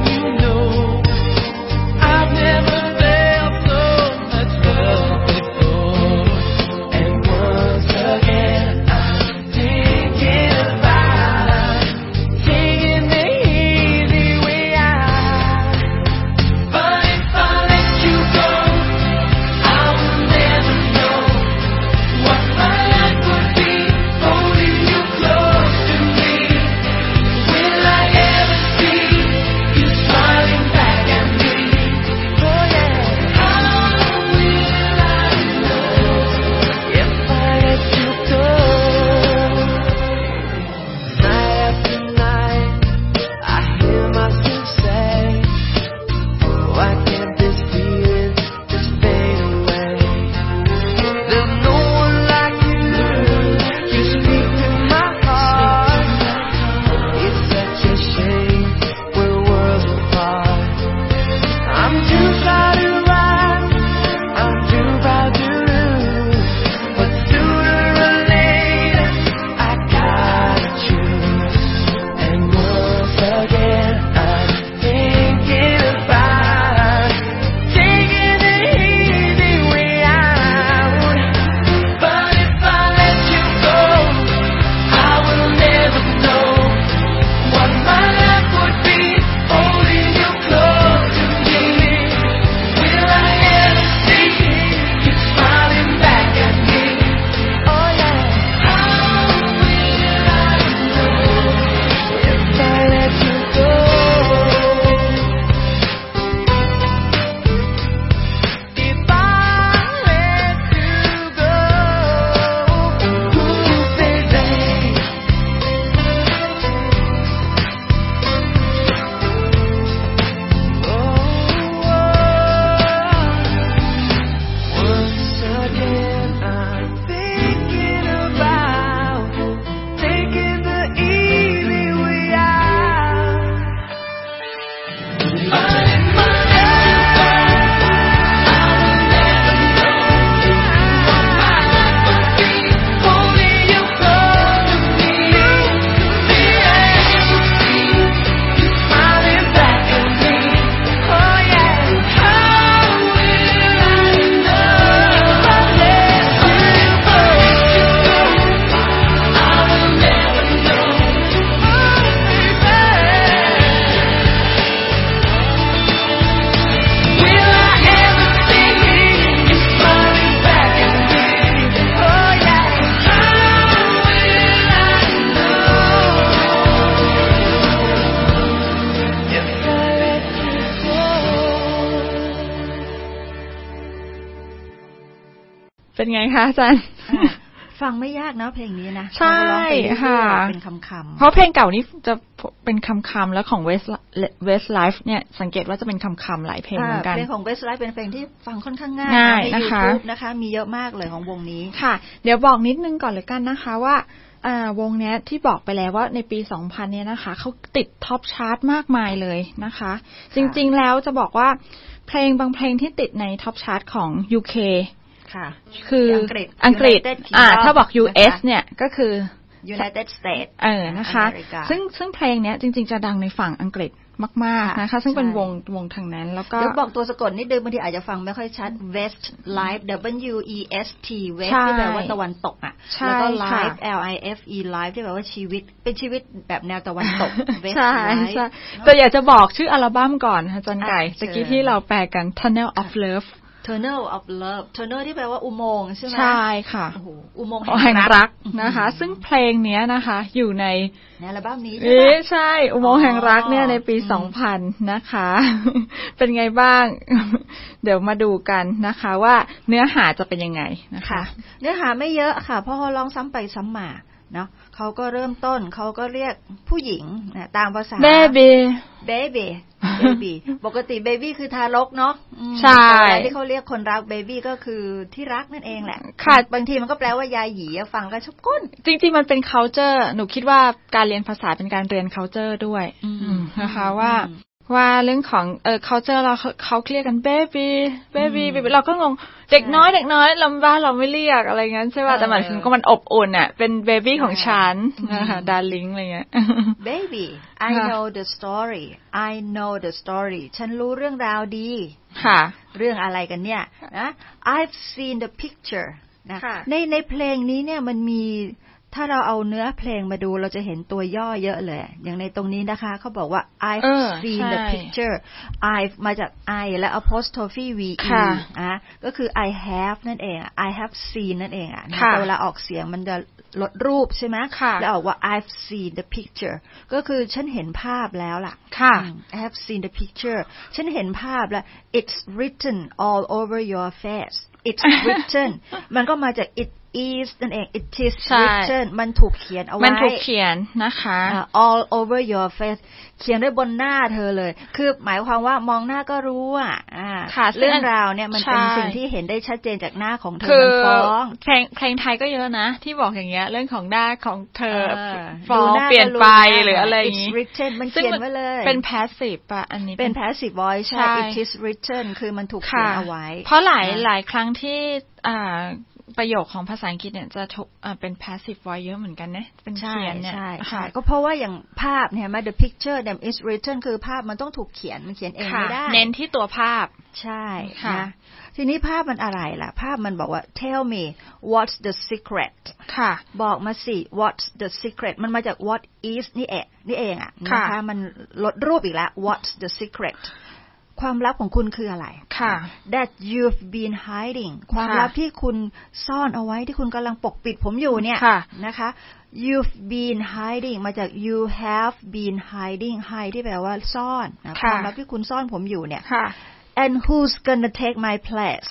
เป็นไงคะอาจารย์ฟังไม่ยากเนาะเพลงนี้นะใช่ค่ะเป็นคำคำเพราะเพลงเก่านี้จะเป็นคำคำแล้วของ West Westlife เนี่ยสังเกตว่าจะเป็นคำคำหลายเพลงเหมือนกันเพลงของ Westlife เป็นเพลงที่ฟังค่อนข้างง่ายใน YouTube นะคะมีเยอะมากเลยของวงนี้ค่ะเดี๋ยวบอกนิดนึงก่อนเลยกันนะคะว่าวงนี้ที่บอกไปแล้วว่าในปีสองพันเนี่ยนะคะเขาติดท็อปชาร์ตมากมายเลยนะคะจริงๆแล้วจะบอกว่าเพลงบางเพลงที่ติดในท็อปชาร์ตของ ยู เคค่ะคืออังกฤษอ่าถ้าบอก ยู เอส เนี่ยก็คือ United States เออนะคะซึ่งซึ่งเพลงเนี้ยจริงๆจะดังในฝั่งอังกฤษมากๆนะคะซึ่งเป็นวงวงทางนั้นแล้วก็เดี๋ยวบอกตัวสะกดนิดนึงบางทีอาจจะฟังไม่ค่อยชัด Westlife W E S T West ที่แปลว่าตะวันตกอ่ะแล้วก็ Life L I F E Life ที่แปลว่าชีวิตเป็นชีวิตแบบแนวตะวันตก Westlife แต่อยากจะบอกชื่ออัลบั้มก่อนอาจารย์ไก่ตะกี้ที่เราแปลกัน Tunnel of Love Tunnel of Love Tunnel ที่แปลว่าอุโมงค์ใช่ไหมใช่ค่ะโอ้โหอุโมงค์แห่งรักนะคะซึ่งเพลงนี้นะคะอยู่ในในอัลบั้มนี้ใช่ไหมใช่อุโมงค์แห่งรักเนี่ยในปีสองพันนะคะเป็นไงบ้างเดี๋ยวมาดูกันนะคะว่าเนื้อหาจะเป็นยังไงนะคะเนื้อหาไม่เยอะค่ะเพราะเขาร้องซ้ำไปซ้ำมาเนาะเขาก็เริ่มต้นเขาก็เรียกผู้หญิงนะตามภาษา baby baby baby ปกติ baby คือทารกเนาะใช่ที่เขาเรียกคนรัก baby ก็คือที่รักนั่นเองแหละค่ะบางทีมันก็แปลว่ายายหยีฟังก็ชอบก้นจริงๆมันเป็น culture หนูคิดว่าการเรียนภาษาเป็นการเรียน culture ด้วยนะคะว่าว่าเรื่องของเอ่อ culture เราเขาเรียกกัน baby baby baby เราก็งงเด็กน้อยเด็กน้อยลำบ้านเราไม่เรียกอะไรงั้นใช่ป่ะแต่มันก็มันอบอุ่นอ่ะเป็น baby ของฉันนะคะ darling อะไรเงี้ย baby I know the story I know the story ฉันรู้เรื่องราวดีค่ะเรื่องอะไรกันเนี่ยนะ I've seen the picture นะในในเพลงนี้เนี่ยมันมีถ้าเราเอาเนื้อเพลงมาดูเราจะเห็นตัวย่อเยอะเลยอย่างในตรงนี้นะคะเขาบอกว่า I've seen the picture I've มาจาก I และ apostrophe V E อ่ะก็คือ I have นั่นเอง I have seen นั่นเองอ่ะแต่เวลาออกเสียงมันจะลดรูปใช่ไหมแล้วออกว่า I've seen the picture ก็คือฉันเห็นภาพแล้วล่ะ I have seen the picture ฉันเห็นภาพแล้ว It's written all over your face It's written มันก็มาจาก it is นั่นเอง it is written มันถูกเขียนเอาไว้มันถูกเขียนนะคะ all over your face เขียนด้วยบนหน้าเธอเลยคือหมายความว่ามองหน้าก็รู้อ่ะเรื่องราวเนี่ยมันเป็นสิ่งที่เห็นได้ชัดเจนจากหน้าของเธอมันฟ้องเพลงเพลงไทยก็เยอะนะที่บอกอย่างเงี้ยเรื่องของหน้าของเธอฟ้องเปลี่ยนไปหรืออะไรอย่างงี้ it's written มันเขียนไว้เลยเป็น passive ป่ะอันนี้เป็น passive voice ใช่ it is written คือมันถูกเขียนเอาไว้เพราะหลายหลายครั้งที่อ่าประโยคของภาษาอังกฤษเนี่ยจะเป็น passive voice เยอะเหมือนกันนะเป็นเขียนเนี่ยใช่ก็เพราะว่าอย่างภาพเนี่ยมา the picture that is written คือภาพมันต้องถูกเขียนมันเขียนเองไม่ได้เน้นที่ตัวภาพใช่นะทีนี้ภาพมันอะไรล่ะภาพมันบอกว่า tell me what's the secret ค่ะบอกมาสิ what's the secret มันมาจาก what is นี่เองนี่เองอ่ะนะคะมันลดรูปอีกแล้ว what's the secretความลับของคุณคืออะไรค่ะ that you've been hiding ความลับที่คุณซ่อนเอาไว้ที่คุณกำลังปกปิดผมอยู่เนี่ยนะคะ you've been hiding มาจาก you have been hiding hide ที่แปลว่าซ่อนนะความลับที่คุณซ่อนผมอยู่เนี่ย and who's gonna take my place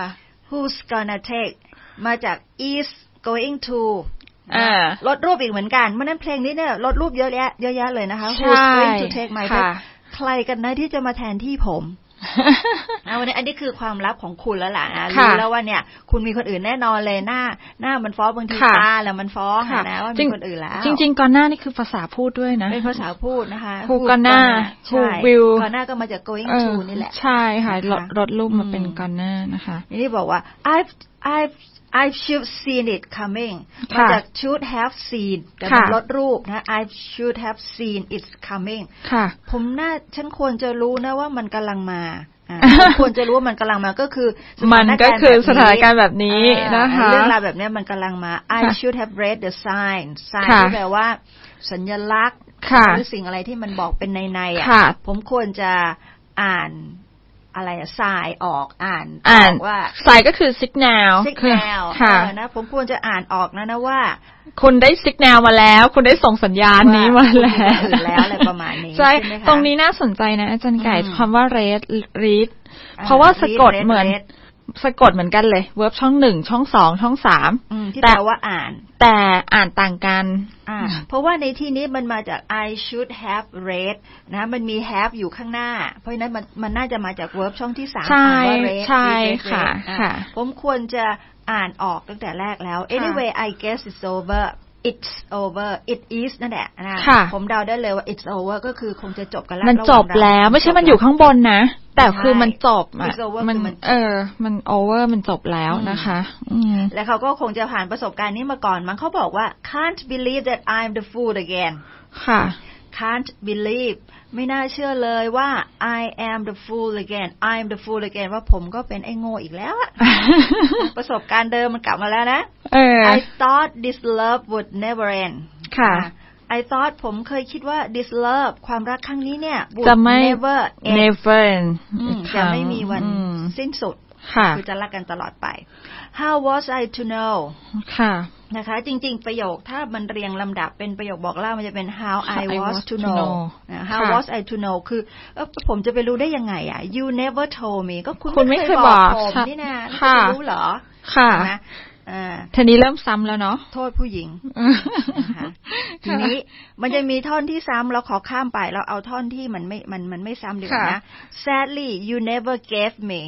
who's gonna take มาจาก is going to ลดรูปอีกเหมือนกันเพราะนั้นเพลงนี้เนี่ยลดรูปเยอะแยะเยอะแยะเลยนะคะ who's going to take my placeใครกันนะที่จะมาแทนที่ผมนะวันนี้อันนี้คือความลับของคุณแล้วล่ะนะรู้แล้วว่าเนี่ยคุณมีคนอื่นแน่นอนเลยหน้าหน้ามันฟ้องบางทีตาแล้วมันฟ้องนะว่ามีคนอื่นแล้วจริงๆก่อนหน้านี่คือภาษาพูดด้วยนะเป็นภาษาพูดนะคะพูดก่อนหน้า who will ก่อนหน้าก็มาจาก going to นี่แหละใช่ค่ะลดรูปมาเป็นก่อนหน้านะคะนี่บอกว่า I've I've I should seen it coming มาจาก should have seen แต่มันลดรูปนะ I should have seen it coming ผมน่าฉันควรจะรู้นะว่ามันกำลังมาควรจะรู้ว่ามันกำลังมาก็คือมันก็คือสถานการณ์แบบนี้นะคะเรื่องราวแบบนี้มันกำลังมา I should have read the sign sign ที่แปลว่าสัญลักษณ์หรือสิ่งอะไรที่มันบอกเป็นในๆอ่ะผมควรจะอ่านอะไรอะสายออกอ่านอ่านว่าสายก็คือ signal signal ค่ะนะผมควรจะอ่านออกนะนะว่าคุณได้ signal มาแล้วคุณได้ส่งสัญญาณนี้มาแล้วอื่นแล้วอะไรประมาณนี้ใช่ตรงนี้น่าสนใจนะอาจารย์ไก่คำว่า read read เพราะว่าสะกดเหมือนสะกดเหมือนกันเลย verb ช่องหนึ่งช่องสองช่องสามที่แปลว่าอ่านแต่อ่านต่างกันอ่าเพราะว่าในที่นี้มันมาจาก I should have read นะมันมี have อยู่ข้างหน้าเพราะฉะนั้นมันมันน่าจะมาจาก verb ช่องที่สามอ่านว่า read ใช่ค่ะค่ะผมควรจะอ่านออกตั้งแต่แรกแล้ว anyway I guess it's over it's over it is นั่นแหละนะผมเดาได้เลยว่า it's over ก็คือคงจะจบกันแล้วมันจบแล้วไม่ใช่มันอยู่ข้างบนนะแต่คือมันจบอ่ะมันเออมัน over มันจบแล้วนะคะแล้วเขาก็คงจะผ่านประสบการณ์นี้มาก่อนมั้งเขาบอกว่า can't believe that I'm the fool again ค่ะ can't believe ไม่น่าเชื่อเลยว่า I am the fool again I'm the fool again ว่าผมก็เป็นไอ้โง่อีกแล้วประสบการณ์เดิมมันกลับมาแล้วนะ I thought this love would never end ค่ะ I thought ผมเคยคิดว่า this love ความรักครั้งนี้เนี่ย would never end never จะไม่มีวันสิ้นสุดคือจะรักกันตลอดไป How was I to know ค่ะนะคะจริงๆประโยคถ้ามันเรียงลำดับเป็นประโยคบอกเล่ามันจะเป็น how I was to know how was I to know คือผมจะไปรู้ได้ยังไงอ่ะ you never told me ก็คุณไม่เคยบอกผมนี่นะคุณจะรู้เหรอค่ะนะทีนี้เริ่มซ้ำแล้วเนาะโทษผู้หญิงนะคะทีนี้มันจะมีท่อนที่ซ้ำเราขอข้ามไปเราเอาท่อนที่มันไม่มันมันไม่ซ้ำดีกว่านะ sadly you never gave me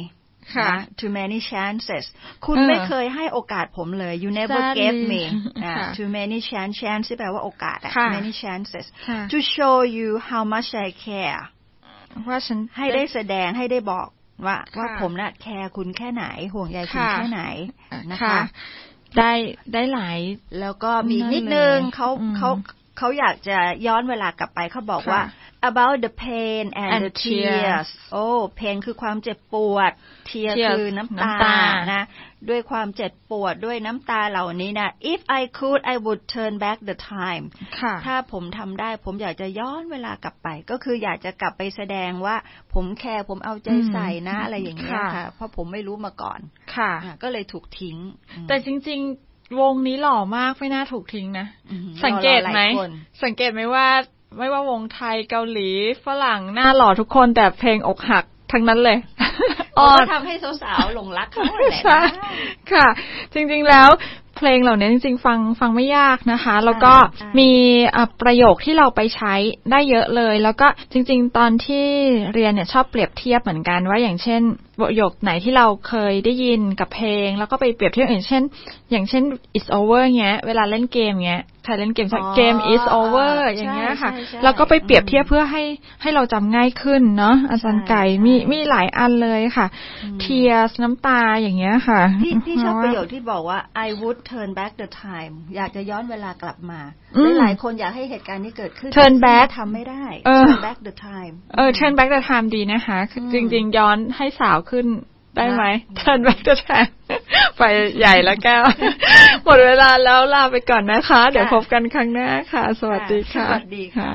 too many chances คุณไม่เคยให้โอกาสผมเลย you never gave me too many chance chance ที่แปลว่าโอกาส many chances to show you how much I care ว่าฉันให้ได้แสดงให้ได้บอกว่าว่าผมน่ะแคร์คุณแค่ไหนห่วงใยคุณแค่ไหนนะคะได้ได้หลายแล้วก็มีนิดนึงเขาเขาเขาอยากจะย้อนเวลากลับไปเขาบอกว่า about the pain and, and the tears โอ้ pain คือความเจ็บปวด tear คือน้ำตานะด้วยความเจ็บปวดด้วยน้ำตาเหล่านี้นะ if I could I would turn back the time ถ้าผมทำได้ผมอยากจะย้อนเวลากลับไปก็คืออยากจะกลับไปแสดงว่าผมแคร์ผมเอาใจใส่นะอะไรอย่างเงี้ยค่ะเพราะผมไม่รู้มาก่อนค่ะก็เลยถูกทิ้งแต่จริงๆวงนี้หล่อมากไม่น่าถูกทิ้งนะสังเกตไหมสังเกตไหมว่าไม่ว่าวงไทยเกาหลีฝรั่งหน้าหล่อทุกคนแต่เพลงอกหักทั้งนั้นเลยอ๋อทำให้สาวๆหลงรักเขาแหละนะค่ะจริงๆแล้วเพลงเหล่านี้จริงๆฟังฟังไม่ยากนะคะแล้วก็มีประโยคที่เราไปใช้ได้เยอะเลยแล้วก็จริงๆตอนที่เรียนเนี่ยชอบเปรียบเทียบเหมือนกันว่าอย่างเช่นประโยคไหนที่เราเคยได้ยินกับเพลงแล้วก็ไปเปรียบเทียบอย่างเช่นอย่างเช่น it's over เงี้ยเวลาเล่นเกมเงี้ยถ้าเล่นเกมสักเกม is over อย่างเงี้ยค่ะแล้วก็ไปเปรียบเทียบเพื่อให้ให้เราจำง่ายขึ้นเนาะอาจารย์ไก่มีมีหลายอันเลยค่ะ tears น้ำตาอย่างเงี้ยค่ะพี่พี่ชอบประโยคที่บอกว่า I would turn back the time อยากจะย้อนเวลากลับมาหลายคนอยากให้เหตุการณ์นี้เกิดขึ้น turn back ทำไม่ได้ turn back the time เออ turn back the time ดีนะคะจริงๆย้อนให้สาวขึ้นได้ไหม turn back the time ไปใหญ่แล้วแก้วหมดเวลาแล้วลาไปก่อนนะคะเดี๋ยวพบกันครั้งหน้าค่ะสวัสดีค่ะสวัสดีค่ะ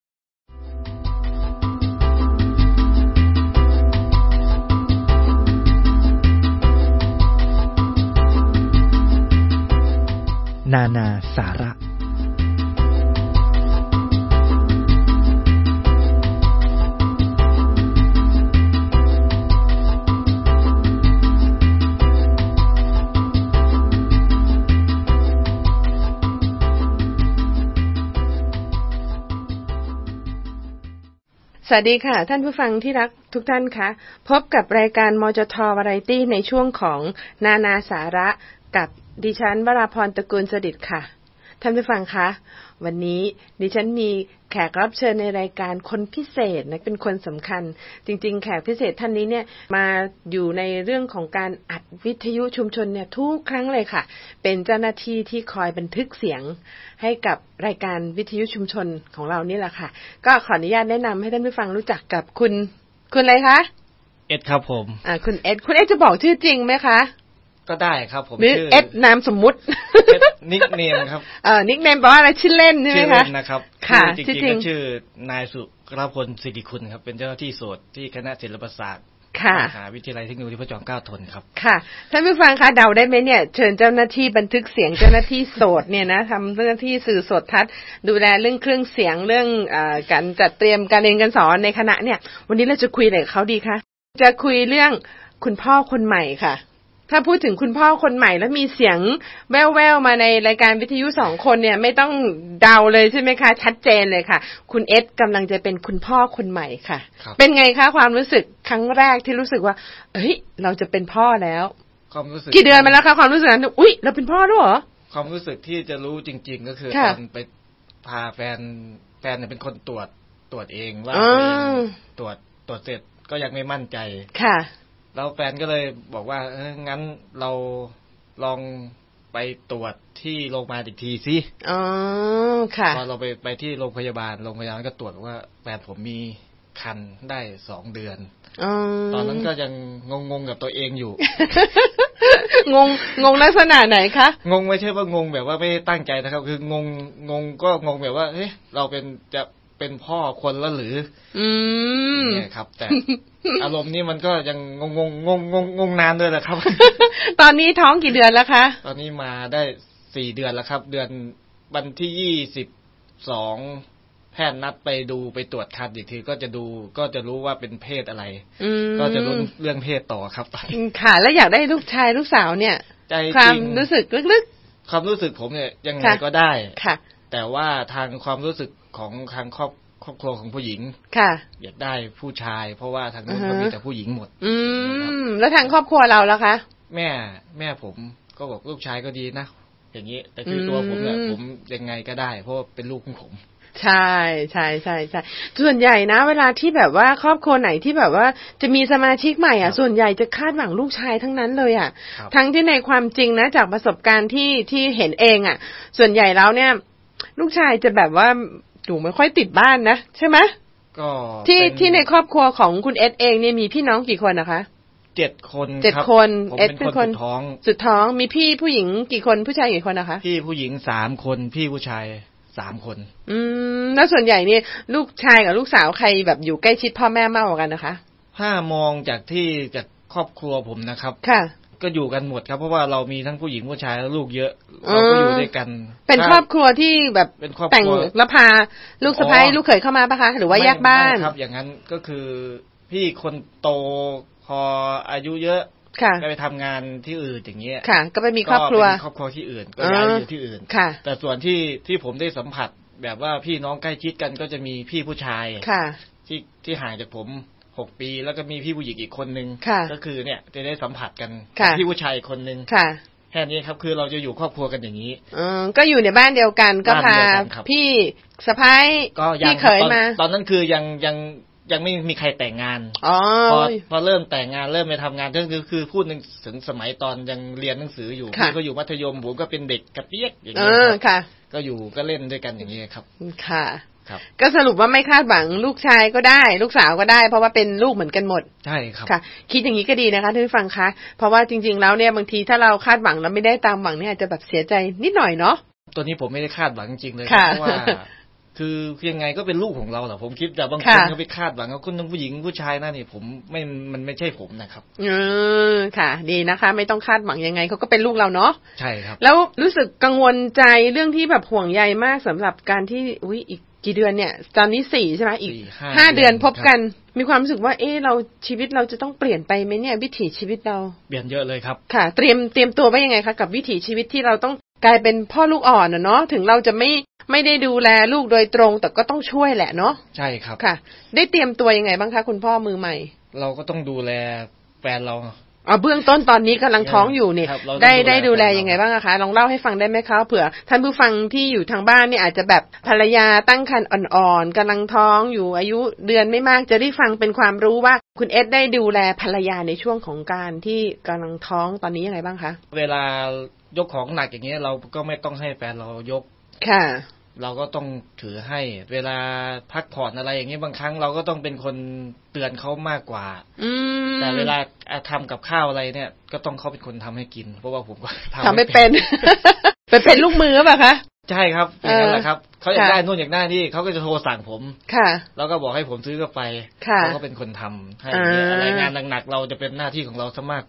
นานาสาระสวัสดีค่ะท่านผู้ฟังที่รักทุกท่านคะพบกับรายการมจท.วาไรตี้ในช่วงของนานาสาระกับดิฉันวราพรตระกูลสดิษฐ์ค่ะท่านผู้ฟังคะวันนี้ดิฉันมีแขกรับเชิญในรายการคนพิเศษนะเป็นคนสำคัญจริงๆแขกพิเศษท่านนี้เนี่ยมาอยู่ในเรื่องของการอัดวิทยุชุมชนเนี่ยทุกครั้งเลยค่ะเป็นเจ้าหน้าที่ที่คอยบันทึกเสียงให้กับรายการวิทยุชุมชนของเรานี่แหละค่ะก็ขออนุญาตแนะนำให้ท่านผู้ฟังรู้จักกับคุณคุณอะไรคะเอ็ดครับผมอ่าคุณเอ็ดคุณเอ็ดจะบอกชื่อจริงไหมคะก็ได้ครับผมชื่อเอ็ดนามสมมุตินิกเนมครับเอ่อนิกเนมแปลว่าอะไรชื่อเล่นใช่ไหมคะชื่อเล่นนะครับค่ะจริงๆก็ชื่อนายสุรพลสิริคุณครับเป็นเจ้าหน้าที่โสตที่คณะศิลปศาสตร์มหาวิทยาลัยเทคโนโลยีพระจอมเกล้าธนครับค่ะท่านผู้ฟังคะเดาได้ไหมเนี่ยเชิญเจ้าหน้าที่บันทึกเสียงเจ้าหน้าที่โสตเนี่ยนะทำหน้าที่สื่อโสตทัศน์ดูแลเรื่องเครื่องเสียงเรื่องอ่าการจัดเตรียมการเรียนการสอนในคณะเนี่ยวันนี้เราจะคุยอะไรกับเขาดีคะจะคุยเรื่องคุณพ่อคนใหม่ค่ะถ้าพูดถึงคุณพ่อคนใหม่แล้วมีเสียงแว่วๆมาในรายการวิทยุสองคนเนี่ยไม่ต้องเดาเลยใช่ไหมคะชัดเจนเลยค่ะคุณเอสกำลังจะเป็นคุณพ่อคนใหม่ค่ะเป็นไงคะความรู้สึกครั้งแรกที่รู้สึกว่าเอ้ยเราจะเป็นพ่อแล้วความรู้สึกกี่เดือนมาแล้วคะความรู้สึกนั้นอุ๊ยเราเป็นพ่อด้วยเหรอความรู้สึกที่จะรู้จริงๆก็คือตอนไปพาแฟนแฟนเนี่ยเป็นคนตรวจตรวจเองว่าตรวจตรวจเสร็จก็ยังไม่มั่นใจค่ะแล้วแฟนก็เลยบอกว่าเอองั้นเราลองไปตรวจที่โรงพยาบาลอีกทีสิอ๋อค่ะพอเราไปไปที่โรงพยาบาลโรงพยาบาลก็ตรวจว่าแฟนผมมีคันได้สองเดือนตอนนั้นก็ยังงงๆกับตัวเองอยู่งงงงลักษณะไหนคะงงไม่ใช่ว่างงแบบว่าไม่ตั้งใจนะครับคืองงงงก็งงแบบว่าเฮ้ยเราเป็นจะเป็นพ่อคนแล้วหรืออืมเนี่ยครับแต่อารมณ์นี้มันก็ยังงงงงงงงงนานด้วยแหละครับตอนนี้ท้องกี่เดือนแล้วคะตอนนี้มาได้สี่เดือนแล้วครับเดือนวันที่ยี่สิบสองแพทย์นัดไปดูไปตรวจคันอีกทีก็จะดูก็จะรู้ว่าเป็นเพศอะไรก็จะรู้เรื่องเพศต่อครับตอนนี้ค่ะแล้วอยากได้ลูกชายลูกสาวเนี่ยความรู้สึกลึกๆความรู้สึกผมเนี่ยยังไงก็ได้ค่ะแต่ว่าทางความรู้สึกของทางครอบครอบครัวของผู้หญิงค่ะอยากได้ผู้ชายเพราะว่าทางนู้นก็มีแต่ผู้หญิงหมดอืมแล้วทางครอบครัวเราล่ะคะแม่แม่ผมก็บอกลูกชายก็ดีนะอย่างนี้แต่คือตัวผมเนี่ยผมยังไงก็ได้เพราะเป็นลูกของผมใช่ใช่ใช่ใช่ส่วนใหญ่นะเวลาที่แบบว่าครอบครัวไหนที่แบบว่าจะมีสมาชิกใหม่อ่ะส่วนใหญ่จะคาดหวังลูกชายทั้งนั้นเลยอ่ะทั้งที่ในความจริงนะจากประสบการณ์ที่ที่เห็นเองอ่ะส่วนใหญ่แล้วเนี่ยลูกชายจะแบบว่าดูไม่ค่อยติดบ้านนะใช่ไหมก็ที่ที่ในครอบครัวของคุณเอสเองเนี่ยมีพี่น้องกี่คนนะคะเจ็ดคนเจ็ดคนเอสเป็นคนสุดท้องสุดท้องมีพี่ผู้หญิงกี่คนผู้ชายกี่คนนะคะพี่ผู้หญิงสามคนพี่ผู้ชายสามคนอืมแล้วส่วนใหญ่นี่ลูกชายกับลูกสาวใครแบบอยู่ใกล้ชิดพ่อแม่มากกว่ากันนะคะถ้ามองจากที่จากครอบครัวผมนะครับค่ะก็อยู่กันหมดครับเพราะว่าเรามีทั้งผู้หญิงผู้ชายและลูกเยอะเราก็อยู่ด้วยกันเป็นครอบครัวที่แบบแต่งแล้วพาลูกสะใภ้ลูกเขยเข้ามาปะคะหรือว่าแยกบ้านครับอย่างนั้นก็คือพี่คนโตพออายุเยอะก็ไปทำงานที่อื่นอย่างเงี้ยค่ะก็ไปมีครอบครัวครอบครัวที่อื่นก็ย้ายอยู่ที่อื่นแต่ส่วนที่ที่ผมได้สัมผัสแบบว่าพี่น้องใกล้ชิดกันก็จะมีพี่ผู้ชายที่ที่ห่างจากผมหกปีแล้วก็มีพี่ผู้หญิงอีกคนนึงก็คือเนี่ยจะได้สัมผัสกันพี่ผู้ชายคนนึงแค่นี้ครับคือเราจะอยู่ครอบครัวกันอย่างนี้อืมก็อยู่ในบ้านเดียวกันก็พาพี่สะใภ้พี่เขยมาตอนนั้นคือยังยังยังไม่มีใครแต่งงานอ๋อพอพอเริ่มแต่งงานเริ่มไปทำงานก็คือคือพูดถึงสมัยตอนยังเรียนหนังสืออยู่พี่ก็อยู่มัธยมผมก็เป็นเด็กกระเปียกอย่างนี้ครับก็อยู่ก็เล่นด้วยกันอย่างนี้ครับค่ะก็สรุปว่าไม่คาดหวังลูกชายก็ได้ลูกสาวก็ได้เพราะว่าเป็นลูกเหมือนกันหมดใช่ครับค่ะคิดอย่างนี้ก็ดีนะคะท่านผู้ฟังคะเพราะว่าจริงๆแล้วเนี่ยบางทีถ้าเราคาดหวังแล้วไม่ได้ตามหวังเนี่ยอาจจะแบบเสียใจนิดหน่อยเนาะตัวนี้ผมไม่ได้คาดหวังจริงๆเลยเพราะว่าคือยังไงก็เป็นลูกของเราแหละผมคิดแต่บางคนเขาไปคาดหวังว่าคุณผู้หญิงผู้ชายนั่นนี่ผมไม่มันไม่ใช่ผมนะครับเออค่ะดีนะคะไม่ต้องคาดหวังยังไงเขาก็เป็นลูกเราเนาะใช่ครับแล้วรู้สึกกังวลใจเรื่องที่แบบห่วงใยมากสำหรับการที่อุ๊ยอีกกี่เดือนเนี่ยตอนนี้สี่ใช่ไหมอีกห้าเดือนพบกันมีความรู้สึกว่าเออเราชีวิตเราจะต้องเปลี่ยนไปไหมเนี่ยวิถีชีวิตเราเปลี่ยนเยอะเลยครับค่ะเตรียมเตรียมตัวไว้ยังไงคะกับวิถีชีวิตที่เราต้องกลายเป็นพ่อลูกอ่อนนะเนาะถึงเราจะไม่ไม่ได้ดูแลลูกโดยตรงแต่ก็ต้องช่วยแหละเนาะใช่ครับค่ะได้เตรียมตัวยังไงบ้างคะคุณพ่อมือใหม่เราก็ต้องดูแลแฟนเราอ๋อเบื้องต้นตอนนี้กำลังท้องอยู่เนี่ยได้ได้ดูแลยังไงบ้างคะลองเล่าให้ฟังได้ไหมคะเผื่อท่านผู้ฟังที่อยู่ทางบ้านเนี่ยอาจจะแบบภรรยาตั้งครรภ์อ่อนๆกำลังท้องอยู่อายุเดือนไม่มากจะได้ฟังเป็นความรู้ว่าคุณเอสได้ดูแลภรรยาในช่วงของการที่กำลังท้องตอนนี้ยังไงบ้างคะเวลายกของหนักอย่างเงี้ยเราก็ไม่ต้องให้แฟนเรายกค่ะเราก็ต้องถือให้เวลาพักผ่อนอะไรอย่างนี้บางครั้งเราก็ต้องเป็นคนเตือนเขามากกว่าแต่เวลาทำกับข้าวอะไรเนี่ยก็ต้องเขาเป็นคนทำให้กินเพราะว่าผมก็ทำไม่เป็นเป็นเป็นลูกมือป่ะคะใช่ครับอย่างนั้นแหละครับเขาอยากได้นู่นอยากได้นี่เขาก็จะโทรสั่งผมค่ะแล้วก็บอกให้ผมซื้อก็ไปเขาก็เป็นคนทำให้อะไรงานหนักๆเราจะเป็นหน้าที่ของเราซะมากกว่า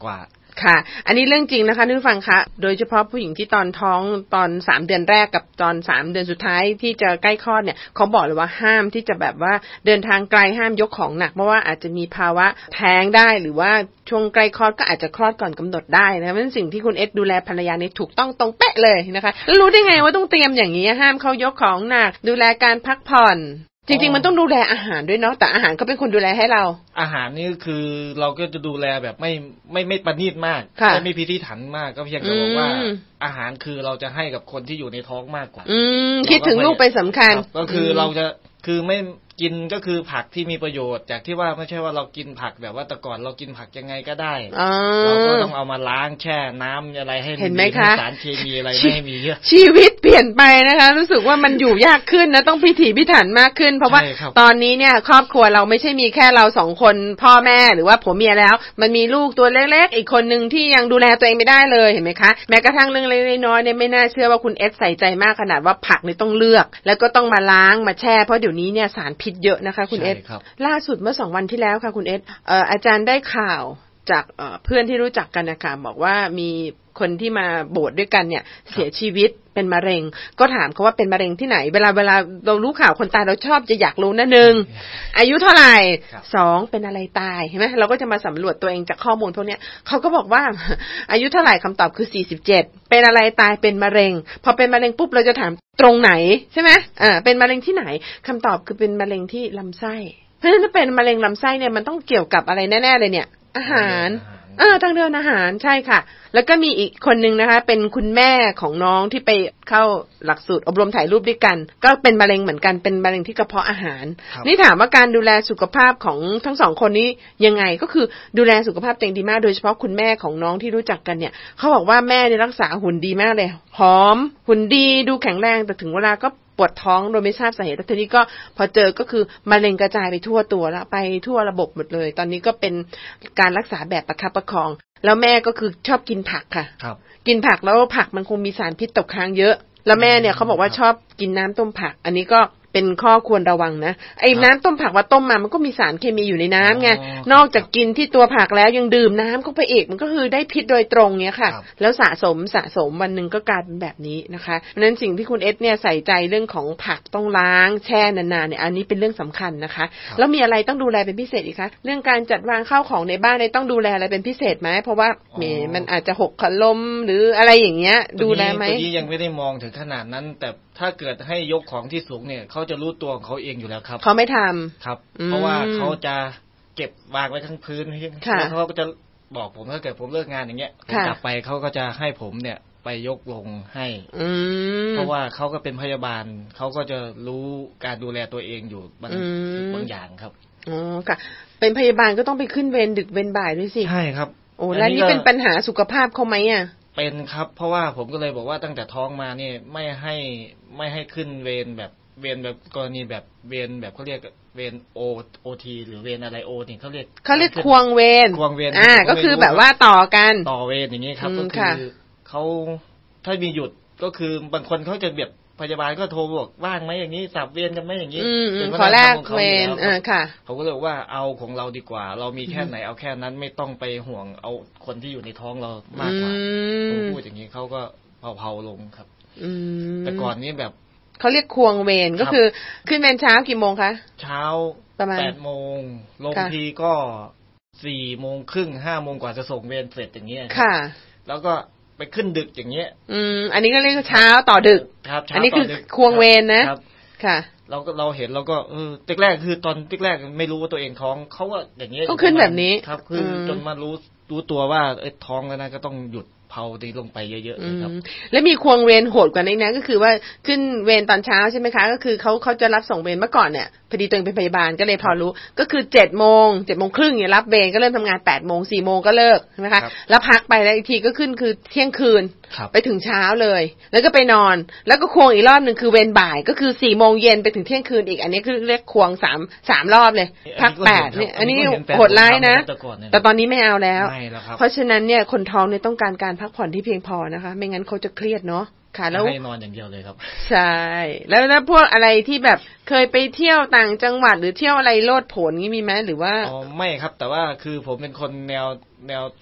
ค่ะอันนี้เรื่องจริงนะคะท่านผู้ฟังคะโดยเฉพาะผู้หญิงที่ตอนท้องตอนสามเดือนแรกกับตอนสามเดือนสุดท้ายที่จะใกล้คลอดเนี่ยเขาบอกเลยว่าห้ามที่จะแบบว่าเดินทางไกลห้ามยกของหนักเพราะว่าอาจจะมีภาวะแท้งได้หรือว่าช่วงใกล้คลอดก็อาจจะคลอดก่อนกำหนดได้นะคะเพราะฉะนั้นสิ่งที่คุณเอสดูแลภรรยานี่ถูกต้องตรงเป๊ะเลยนะคะแล้วรู้ได้ไงว่าต้องเตรียมอย่างนี้ห้ามเขายกของหนักดูแลการพักผ่อนจริงๆมันต้องดูแลอาหารด้วยเนาะแต่อาหารก็เป็นคนดูแลให้เราอาหารนี่คือเราก็จะดูแลแบบไม่ไม่ไม่ประณีตมากไม่พิถีถันมากก็เพียงแต่บอกว่าอาหารคือเราจะให้กับคนที่อยู่ในท้องมากกว่าอืมคิดถึงลูกเป็นสำคัญก็คือเราจะคือไม่กินก็คือผักที่มีประโยชน์จากที่ว่าไม่ใช่ว่าเรากินผักแบบว่าแต่ก่อนเรากินผักยังไงก็ได้เราก็ต้องเอามาล้างแช่น้ำอะไรให้มีสารเคมีอะไรไม่ให้มีเยอะชีวิตเปลี่ยนไปนะคะรู้สึกว่ามันอยู่ยากขึ้นนะต้องพิถีพิถันมากขึ้นเพราะว่าตอนนี้เนี่ยครอบครัวเราไม่ใช่มีแค่เราสองคนพ่อแม่หรือว่าผัวเมียแล้วมันมีลูกตัวเล็กๆอีกคนนึงที่ยังดูแลตัวเองไม่ได้เลยเห็นไหมคะแม้กระทั่งเรื่องเล็กๆน้อยๆเนี่ยไม่น่าเชื่อว่าคุณเอสใส่ใจมากขนาดว่าผักนี่ต้องเลือกแล้วก็ต้องมาล้างมาแช่เพราะเดี๋ยวนี้เนี่ยสารพิษเยอะนะคะคุณเอสล่าสุดเมื่อสองวันที่แล้วค่ะคุณเอสเอ่ออาจารย์ได้ข่าวจากเอ่อเพื่อนที่รู้จักกันนะคะบอกว่ามีคนที่มาโบสถ์ด้วยกันเนี่ยเสียชีวิตเป็นมะเร็งก็ถามเขาว่าเป็นมะเร็งที่ไหนเวลาเวลาเรารู้ข่าวคนตายเราชอบจะอยากรู้นะหนึ่งอายุเท่าไหร่สองเป็นอะไรตายเห็นไหมเราก็จะมาสำรวจตัวเองจากข้อมูลพวกนี้เขาก็บอกว่าอายุเท่าไหร่คำตอบคือสี่สิบเจ็ดเป็นอะไรตายเป็นมะเร็งพอเป็นมะเร็งปุ๊บเราจะถามตรงไหนใช่ไหมอ่าเป็นมะเร็งที่ไหนคำตอบคือเป็นมะเร็งที่ลำไส้เพราะฉะนั้นถ้าเป็นมะเร็งลำไส้เนี่ยมันต้องเกี่ยวกับอะไรแน่ๆเลยเนี่ยอาหารอ่าทางเดินอาหารใช่ค่ะแล้วก็มีอีกคนนึงนะคะเป็นคุณแม่ของน้องที่ไปเข้าหลักสูตรอบรมถ่ายรูปด้วยกันก็เป็นมะเร็งเหมือนกันเป็นมะเร็งที่กระเพาะอาหารนี่ถามว่าการดูแลสุขภาพของทั้งสองคนนี้ยังไงก็คือดูแลสุขภาพตัวเองดีมากโดยเฉพาะคุณแม่ของน้องที่รู้จักกันเนี่ยเขาบอกว่าแม่ได้รักษาหุ่นดีมากเลยหอมหุ่นดีดูแข็งแรงแต่ถึงเวลาก็ปวดท้องโดยไม่ทราบสาเหตุแล้วทีนี้ก็พอเจอก็คือมะเร็งกระจายไปทั่วตัวแล้วไปทั่วระบบหมดเลยตอนนี้ก็เป็นการรักษาแบบประคับประคองแล้วแม่ก็คือชอบกินผักค่ะกินผักแล้วผักมันคงมีสารพิษตกค้างเยอะแล้วแม่เนี่ยเขาบอกว่าชอบกินน้ำต้มผักอันนี้ก็เป็นข้อควรระวังนะไอ้น้ำต้มผักว่าต้มมามันก็มีสารเคมีอยู่ในน้ำไงนอกจากกินที่ตัวผักแล้วยังดื่มน้ำเข้าไปอีกมันก็คือได้พิษโดยตรงเนี้ยค่ะแล้วสะสมสะสมวันนึงก็กลายเป็นแบบนี้นะคะเพราะฉะนั้นสิ่งที่คุณเอสเนี่ยใส่ใจเรื่องของผักต้องล้างแช่นานๆเนี่ยอันนี้เป็นเรื่องสำคัญนะคะแล้วมีอะไรต้องดูแลเป็นพิเศษอีกคะเรื่องการจัดวางข้าวของในบ้านเนี่ยต้องดูแลอะไรเป็นพิเศษไหมเพราะว่าเมมันอาจจะหกล้มหรืออะไรอย่างเงี้ยดูแลไหมตัวนี้ยังไม่ได้มองถึงขนาดนั้นแต่ถ้าเกิดให้ยกของที่สูงเนี่ยเขาจะรู้ตัวของเขาเองอยู่แล้วครับเขาไม่ทำครับเพราะว่าเขาจะเก็บวางไว้ทั้งพื้นแล้วเขาก็จะบอกผมถ้าเกิดผมเลิกงานอย่างเงี้ยผมกลับไปเขาก็จะให้ผมเนี่ยไปยกลงให้เพราะว่าเขาก็เป็นพยาบาลเขาก็จะรู้การดูแลตัวเองอยู่บางบางอย่างครับอ๋อค่ะเป็นพยาบาลก็ต้องไปขึ้นเวรดึกเวรบ่ายด้วยสิใช่ครับโอ้แล้วนี่เป็นปัญหาสุขภาพเขาไหมอ่ะเป็นครับเพราะว่าผมก็เลยบอกว่าตั้งแต่ท้องมานี่ไม่ให้ไม่ให้ขึ้นเวรแบบเวรแบบกรณีแบบเวรแบบเขาเรียกเวรโอโอทีหรือเวรอะไรโอนี่เขาเรียกเขาเรียกควงเวรควงเวรอ่าก็คือแบบว่าต่อกันต่อเวรอย่างนี้ครับก็คือเขาถ้ามีหยุดก็คือบางคนเขาจะแบบพยาบาลก็โทรบอกว่างไหมอย่างนี้สับเวรกันไหมอย่างนี้ขอแรกเวรเออค่ะเขาก็เลยว่าเอาของเราดีกว่าเรามีแค่ไหนเอาแค่นั้นไม่ต้องไปห่วงเอาคนที่อยู่ในท้องเรามากกว่าผมพูดอย่างนี้เขาก็เผาๆลงครับแต่ก่อนนี้แบบเขาเรียกควงเวรก็คือขึ้นเวรเช้ากี่โมงคะเช้าประมาณแปดโมงลงทีก็สี่โมงครึ่งห้าโมงกว่าจะส่งเวรเสร็จอย่างเงี้ยค่ะแล้วก็ไปขึ้นดึกอย่างเงี้ยอืมอันนี้ก็เรียกเช้าต่อดึกครับอันนี้คือควงเวรนะค่ะเราก็เราเห็นเราก็เออติ๊กแรกคือตอนติ๊กแรกไม่รู้ว่าตัวเองท้องเขาก็อย่างเงี้ยต้องขึ้นแบบนี้ครับคือจนมารู้รู้ตัวว่าเอ้ยท้องแล้วนะก็ต้องหยุดเผาตีลงไปเยอะๆเลยครับแล้วมีควงเวรโหดกว่านี้นะก็คือว่าขึ้นเวรตอนเช้าใช่ไหมคะก็คือเขาเขาจะรับส่งเวรเมื่อก่อนเนี่ยพอดีตัวเองเป็นพยาบาลก็เลยพอรู้ก็คือเจ็ดโมงเจ็ดโมงครึ่งเนี่ยรับเวรก็เริ่มทำงานแปดโมงสี่โมงก็เลิกใช่ไหมคะแล้วพักไปแล้วอีกทีก็ขึ้นคือเที่ยงคืนไปถึงเช้าเลยแล้วก็ไปนอนแล้วก็ควงอีกรอบหนึ่งคือเวรบ่ายก็คือสี่โมงเย็นไปถึงเที่ยงคืนอีกอันนี้คือเรียกควงสามสามรอบเลยพักแปดเนี่ยอันนี้โหดร้ายนะแต่ตอนนี้ไม่เอาแล้วเพราะฉะนั้นเนี่ยคนท้องเนี่ยต้องการการพักผ่อนที่เพียงพอนะคะไม่งั้นเขาจะเครียดเนาะค่ะแล้วให้นอนอย่างเดียวเลยครับใช่แล้วแล้วพวกอะไรที่แบบเคยไปเที่ยวต่างจังหวัดหรือเที่ยวอะไรโลดโผนงี้มีไหมหรือว่าอ๋อไม่ครับแต่ว่าคือผมเป็นคนแนวแนวชอบ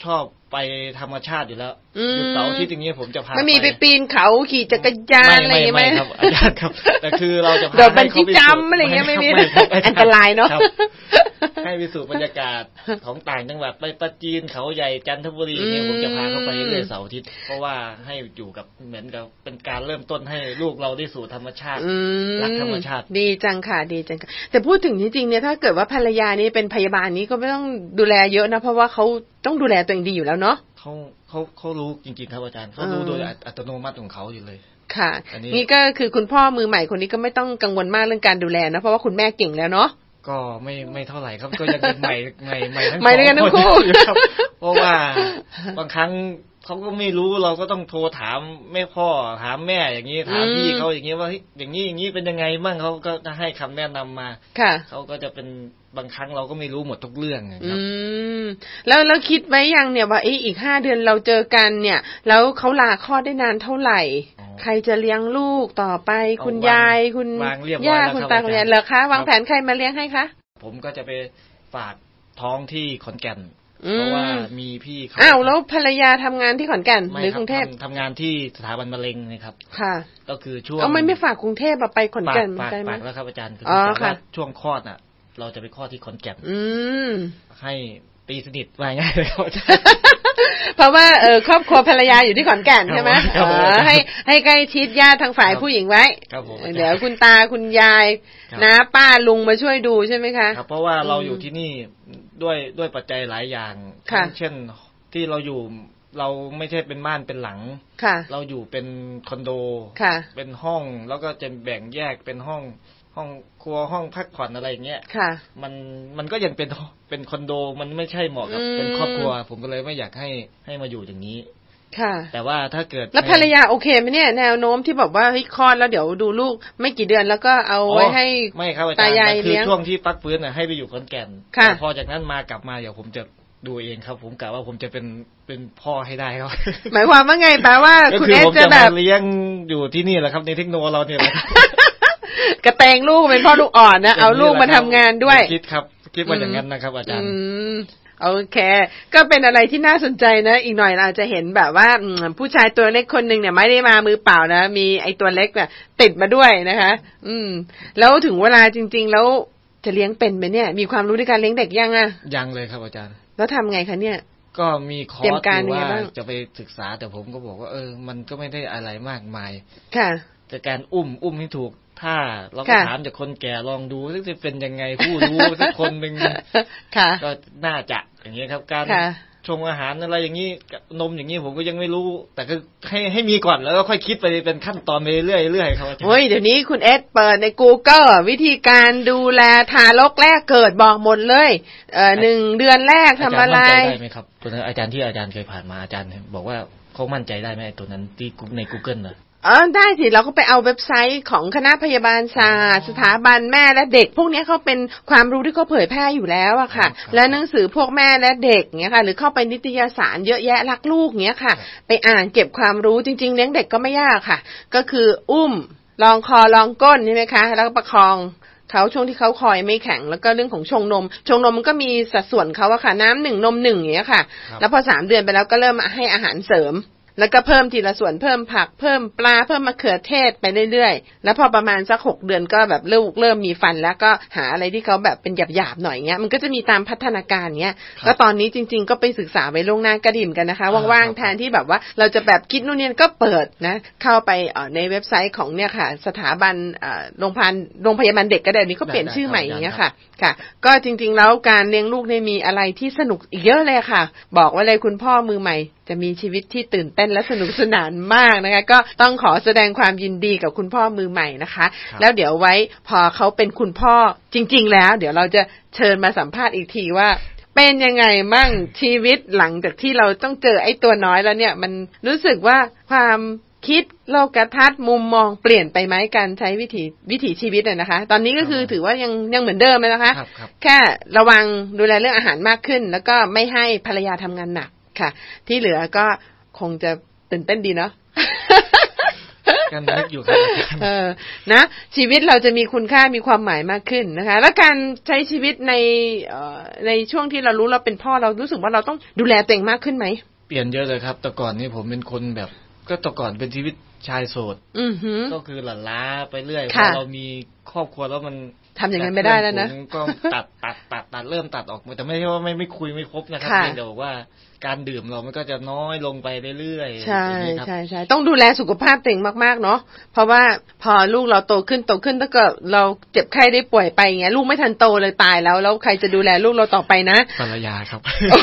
ไปธรรมชาติอยู่แล้วหยุดเสาร์อาทิตย์อย่างเงี้ยผมจะพาไม่มีไปปีนเขาขี่จักรยานอะไรไหมไม่ครับอาจารย์ครับแต่คือเราจะพาให้เขาไปจำอะไรเงี้ยไม่มีอันตรายเนาะให้ไปสู่บรรยากาศของต่างจังหวัดไปปราจีนเขาใหญ่จันทบุรีเนี่ยผมจะพาเขาไปเรื่อยเสาร์อาทิตย์เพราะว่าให้อยู่กับเหมือนกับเป็นการเริ่มต้นให้ลูกเราได้สู่ธรรมชาติรักธรรมชาติดีจังค่ะดีจังแต่พูดถึงจริงๆเนี่ยถ้าเกิดว่าภรรยานี่เป็นพยาบาลนี้ก็ไม่ต้องดูแลเยอะนะเพราะว่าเขาต้องดูแลตัวเองดีอยู่แล้วเนาะเขาเขาเขารู้จริงๆครับอาจารย์เขารู้โดยอัตโนมัติของเขาอยู่เลยค่ะนี่ก็คือคุณพ่อมือใหม่คนนี้ก็ไม่ต้องกังวลมากเรื่องการดูแลนะเพราะว่าคุณแม่เก่งแล้วเนาะก็ไม่ไม่เท่าไหร่ครับก็ยังเป็นใหม่ใหม่ใหม่ทั้งสองคนทั้งคู่เพราะว่าบางครั้งเขาก็ไม่รู้เราก็ต้องโทรถามแม่พ่อถามแม่อย่างนี้ถามพี่เขาอย่างนี้ว่าอย่างนี้อย่างนี้เป็นยังไงบ้างเขาก็จะให้คำแนะนำมาเขาก็จะเป็นบางครั้งเราก็ไม่รู้หมดทุกเรื่องครับแล้วแล้วคิดไว้ยังเนี่ยว่าอีกห้าเดือนเราเจอกันเนี่ยแล้วเขาลาคลอดได้นานเท่าไหร่ใครจะเลี้ยงลูกต่อไปคุณยายคุณย่าคุณตาคุณยายเหรอคะวางแผนใครมาเลี้ยงให้คะผมก็จะไปฝากท้องที่ขอนแก่นเพราะว่ามีพี่เขาอ้าวแล้วภรรยาทำงานที่ขอนแก่นหรือกรุงเทพทำงานที่สถาบันมะเร็งนะครับค่ะก็คือช่วงเอาไม่ไม่ฝากกรุงเทพไปขอนแก่นได้ไหมฝากแล้วครับอาจารย์คือว่าช่วงคลอดน่ะเราจะไปคลอดที่ขอนแก่นให้ตีสนิทว่าง่ายเลยครับเพราะว่าเออครอบครัวภรรยาอยู่ที่ขอนแก่นใช่ไหมให้ให้ใกล้ชิดญาติทางฝ่ายผู้หญิงไว้เดี๋ยวคุณตาคุณยายน้าป้าลุงมาช่วยดูใช่ไหมคะครับเพราะว่าเราอยู่ที่นี่ด้วยด้วยปัจจัยหลายอย่างเช่นที่เราอยู่เราไม่ใช่เป็นบ้านเป็นหลังเราอยู่เป็นคอนโดเป็นห้องแล้วก็จะแบ่งแยกเป็นห้องห้องครัวห้องพักผ่อนอะไรอย่างเงี้ยมันมันก็ยังเป็นเป็นคอนโดมันไม่ใช่เหมาะกับเป็นครอบครัวผมก็เลยไม่อยากให้ให้มาอยู่อย่างนี้ค่ะแต่ว่าถ้าเกิดแล้วภรรยาโอเคไหมเนี่ยแนวโน้มที่บอกว่าเฮ้ยคลอดแล้วเดี๋ยวดูลูกไม่กี่เดือนแล้วก็เอาไว้ให้ไม่ครับอาจารย์คือช่วงที่พักฟื้นน่ะให้ไปอยู่ขอนแก่นแต่พอจากนั้นมากลับมาเดี๋ยวผมจะดูเองครับผมกะว่าผมจะเป็นเป็นพ่อให้ได้ครับหมายความว่าไงแปลว่าคุณเอสจะแบบเลี้ยงอยู่ที่นี่แหละครับในเทคโนโลยีเราเนี่ยกระแตงลูกเป็นพ่อลูกอ่อนนะเอาลูกมาทำงานด้วยคิดครับคิดว่าอย่างนั้นนะครับอาจารย์โอเคก็เป็นอะไรที่น่าสนใจนะอีกหน่อยเราจะเห็นแบบว่าผู้ชายตัวเล็กคนนึงเนี่ยไม่ได้มามือเปล่านะมีไอตัวเล็กเนี่ยติดมาด้วยนะคะอืมแล้วถึงเวลาจริงๆแล้วจะเลี้ยงเป็นไหมเนี่ยมีความรู้ในการเลี้ยงเด็กยังอ่ะยังเลยครับอาจารย์แล้วทำไงคะเนี่ยก็มีคอร์สอยู่ว่าจะไปศึกษาแต่ผมก็บอกว่าเออมันก็ไม่ได้อะไรมากมายค่ะแต่การอุ้มอุ้มให้ถูกถ้าเราก็ถามจากคนแก่ลองดูว่าจะเป็นยังไงผู้รู้สักคนหนึ่งก็น่าจะอย่างนี้ครับการชงอาหารอะไรอย่างนี้นมอย่างนี้ผมก็ยังไม่รู้แต่ก็ให้ให้มีก่อนแล้วก็ค่อยคิดไปเป็นขั้นตอนไปเรื่อยๆเรื่อยๆครับโอ้ยเดี๋ยวนี้คุณเอสเปิดใน Google วิธีการดูแลทารกแรกเกิดบอกหมดเลยเอ่อหนึ่งเดือนแรกทำอะไรได้ไหมครับตัวนั้นอาจารย์ที่อาจารย์เคยผ่านมาอาจารย์บอกว่าเขามั่นใจได้ไหมตัวนั้นที่ใน Google น่ะอ๋อได้สิเราก็ไปเอาเว็บไซต์ของคณะพยาบาลศาสตร์สถาบันแม่และเด็กพวกนี้เขาเป็นความรู้ที่เขาเผยแพร่อยู่แล้วอะค่ะและหนังสือพวกแม่และเด็กเงี้ยค่ะหรือเข้าไปนิตยสารเยอะแยะรักลูกเงี้ยค่ะไปอ่านเก็บความรู้จริงๆเลี้ยงเด็กก็ไม่ยากค่ะก็คืออุ้มลองคอลองก้นใช่ไหมคะแล้วก็ประคองเขาช่วงที่เขาคอยไม่แข็งแล้วก็เรื่องของชงนมชงนมมันก็มีสัดส่วนเขาอะค่ะน้ำหนึ่งนมหนึ่งอย่างเงี้ยค่ะแล้วพอสามเดือนไปแล้วก็เริ่มให้อาหารเสริมแล้วก็เพิ่มทีละส่วนเพิ่มผักเพิ่มปลาเพิ่มมะเขือเทศไปเรื่อยๆแล้วพอประมาณสักหกเดือนก็แบบลูกเริ่มมีฟันแล้วก็หาอะไรที่เขาแบบเป็นหยาบๆหน่อยเงี้ยมันก็จะมีตามพัฒนาการเงี้ยก็ตอนนี้จริงๆก็ไปศึกษาไว้ล่วงหน้าก็ดีเหมือนกันนะคะว่างๆแทนที่แบบว่าเราจะแบบคิดนู่นนี่ก็เปิดนะเข้าไปในเว็บไซต์ของเนี่ยค่ะสถาบันโรงพยาบาลโรงพยาบาลเด็กก็ได้นี้ก็เปลี่ยนชื่อใหม่อย่างเงี้ยค่ะค่ะก็จริงๆแล้วการเลี้ยงลูกเนี่ยมีอะไรที่สนุกอีกเยอะเลยค่ะบอกไว้เลยคุณพ่อมือใหม่จะมีชีวิตที่ตื่นเต้นและสนุกสนานมากนะคะก็ต้องขอแสดงความยินดีกับคุณพ่อมือใหม่นะคะแล้วเดี๋ยวไว้พอเขาเป็นคุณพ่อจริงๆแล้วเดี๋ยวเราจะเชิญมาสัมภาษณ์อีกทีว่าเป็นยังไงมั่งชีวิตหลังจากที่เราต้องเจอไอ้ตัวน้อยแล้วเนี่ยมันรู้สึกว่าความคิดโลกทัศน์มุมมองเปลี่ยนไปไหมการใช้วิถีวิถีชีวิตเนี่ยนะคะตอนนี้ก็คือถือว่ายังยังเหมือนเดิมเลยนะคะแค่ระวังดูแลเรื่องอาหารมากขึ้นแล้วก็ไม่ให้ภรรยาทำงานหนักค่ะที่เหลือก็คงจะตื่นเต้นดีเนาะกันนึกอยู่ครับเออนะชีวิตเราจะมีคุณค่ามีความหมายมากขึ้นนะคะแล้วการใช้ชีวิตในเอ่อในช่วงที่เรารู้เราเป็นพ่อเรารู้สึกว่าเราต้องดูแลตัวเองมากขึ้นไหมเปลี่ยนเยอะเลยครับแต่ก่อนนี่ผมเป็นคนแบบก็แต่ก่อนเป็นชีวิตชายโสดก็คือหลั่นล้าไปเรื่อยพอเรามีครอบครัวแล้วมันทำอย่างนั้นไม่ได้แล้วนะก็ตัดตัดตัดตัดเริ่มตัดออกแต่ไม่ใช่ว่าไม่ไม่คุยไม่ครบนะครับเดี๋ยวว่าการดื่มเรามันก็จะน้อยลงไปเรื่อยๆใช่ใช่ใช่ต้องดูแลสุขภาพตัวเองมากๆเนาะเพราะว่าพอลูกเราโตขึ้นโตขึ้นถ้าเกิดเราเจ็บไข้ได้ป่วยไปอย่างเงี้ยลูกไม่ทันโตเลยตายแล้วแล้วใครจะดูแลลูกเราต่อไปนะภรรยาครับ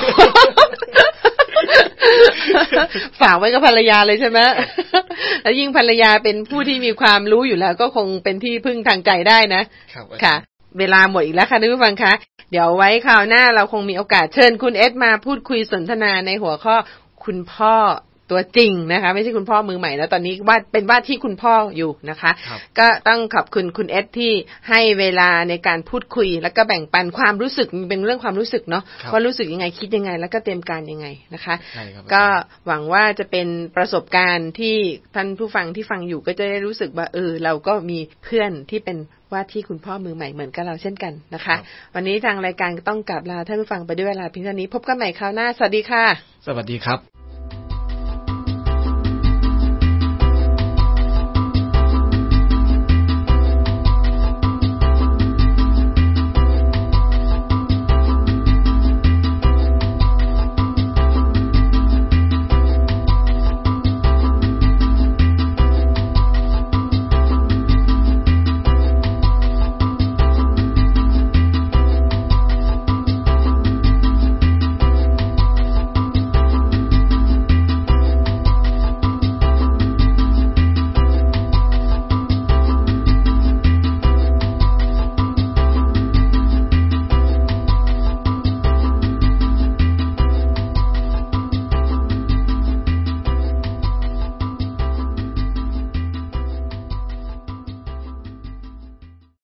ฝากไว้กับภรรยาเลยใช่ไหมแล้วยิ่งภรรยาเป็นผู้ที่มีความรู้อยู่แล้วก็คงเป็นที่พึ่งทางใจได้นะค่ะเวลาหมดอีกแล้วค่ะท่านผู้ฟังคะเดี๋ยวไว้คราวหน้าเราคงมีโอกาสเชิญคุณเอสมาพูดคุยสนทนาในหัวข้อคุณพ่อตัวจริงนะคะไม่ใช่คุณพ่อมือใหม่แล้วตอนนี้ว่าเป็นว่าที่คุณพ่ออยู่นะคะก็ต้องขอบคุณคุณเอสที่ให้เวลาในการพูดคุยแล้วก็แบ่งปันความรู้สึกเป็นเรื่องความรู้สึกเนาะว่ารู้สึกยังไงคิดยังไงแล้วก็เตรียมการยังไงนะคะก็หวังว่าจะเป็นประสบการณ์ที่ท่านผู้ฟังที่ฟังอยู่ก็จะได้รู้สึกว่าเออเราก็มีเพื่อนที่เป็นว่าที่คุณพ่อมือใหม่เหมือนกับเราเช่นกันนะคะวันนี้ทางรายการก็ต้องกราบลาท่านผู้ฟังไปด้วยเวลาเพียงเท่านี้พบกันใหม่คราวหน้าสวัสดีค่ะสวัสดีครับ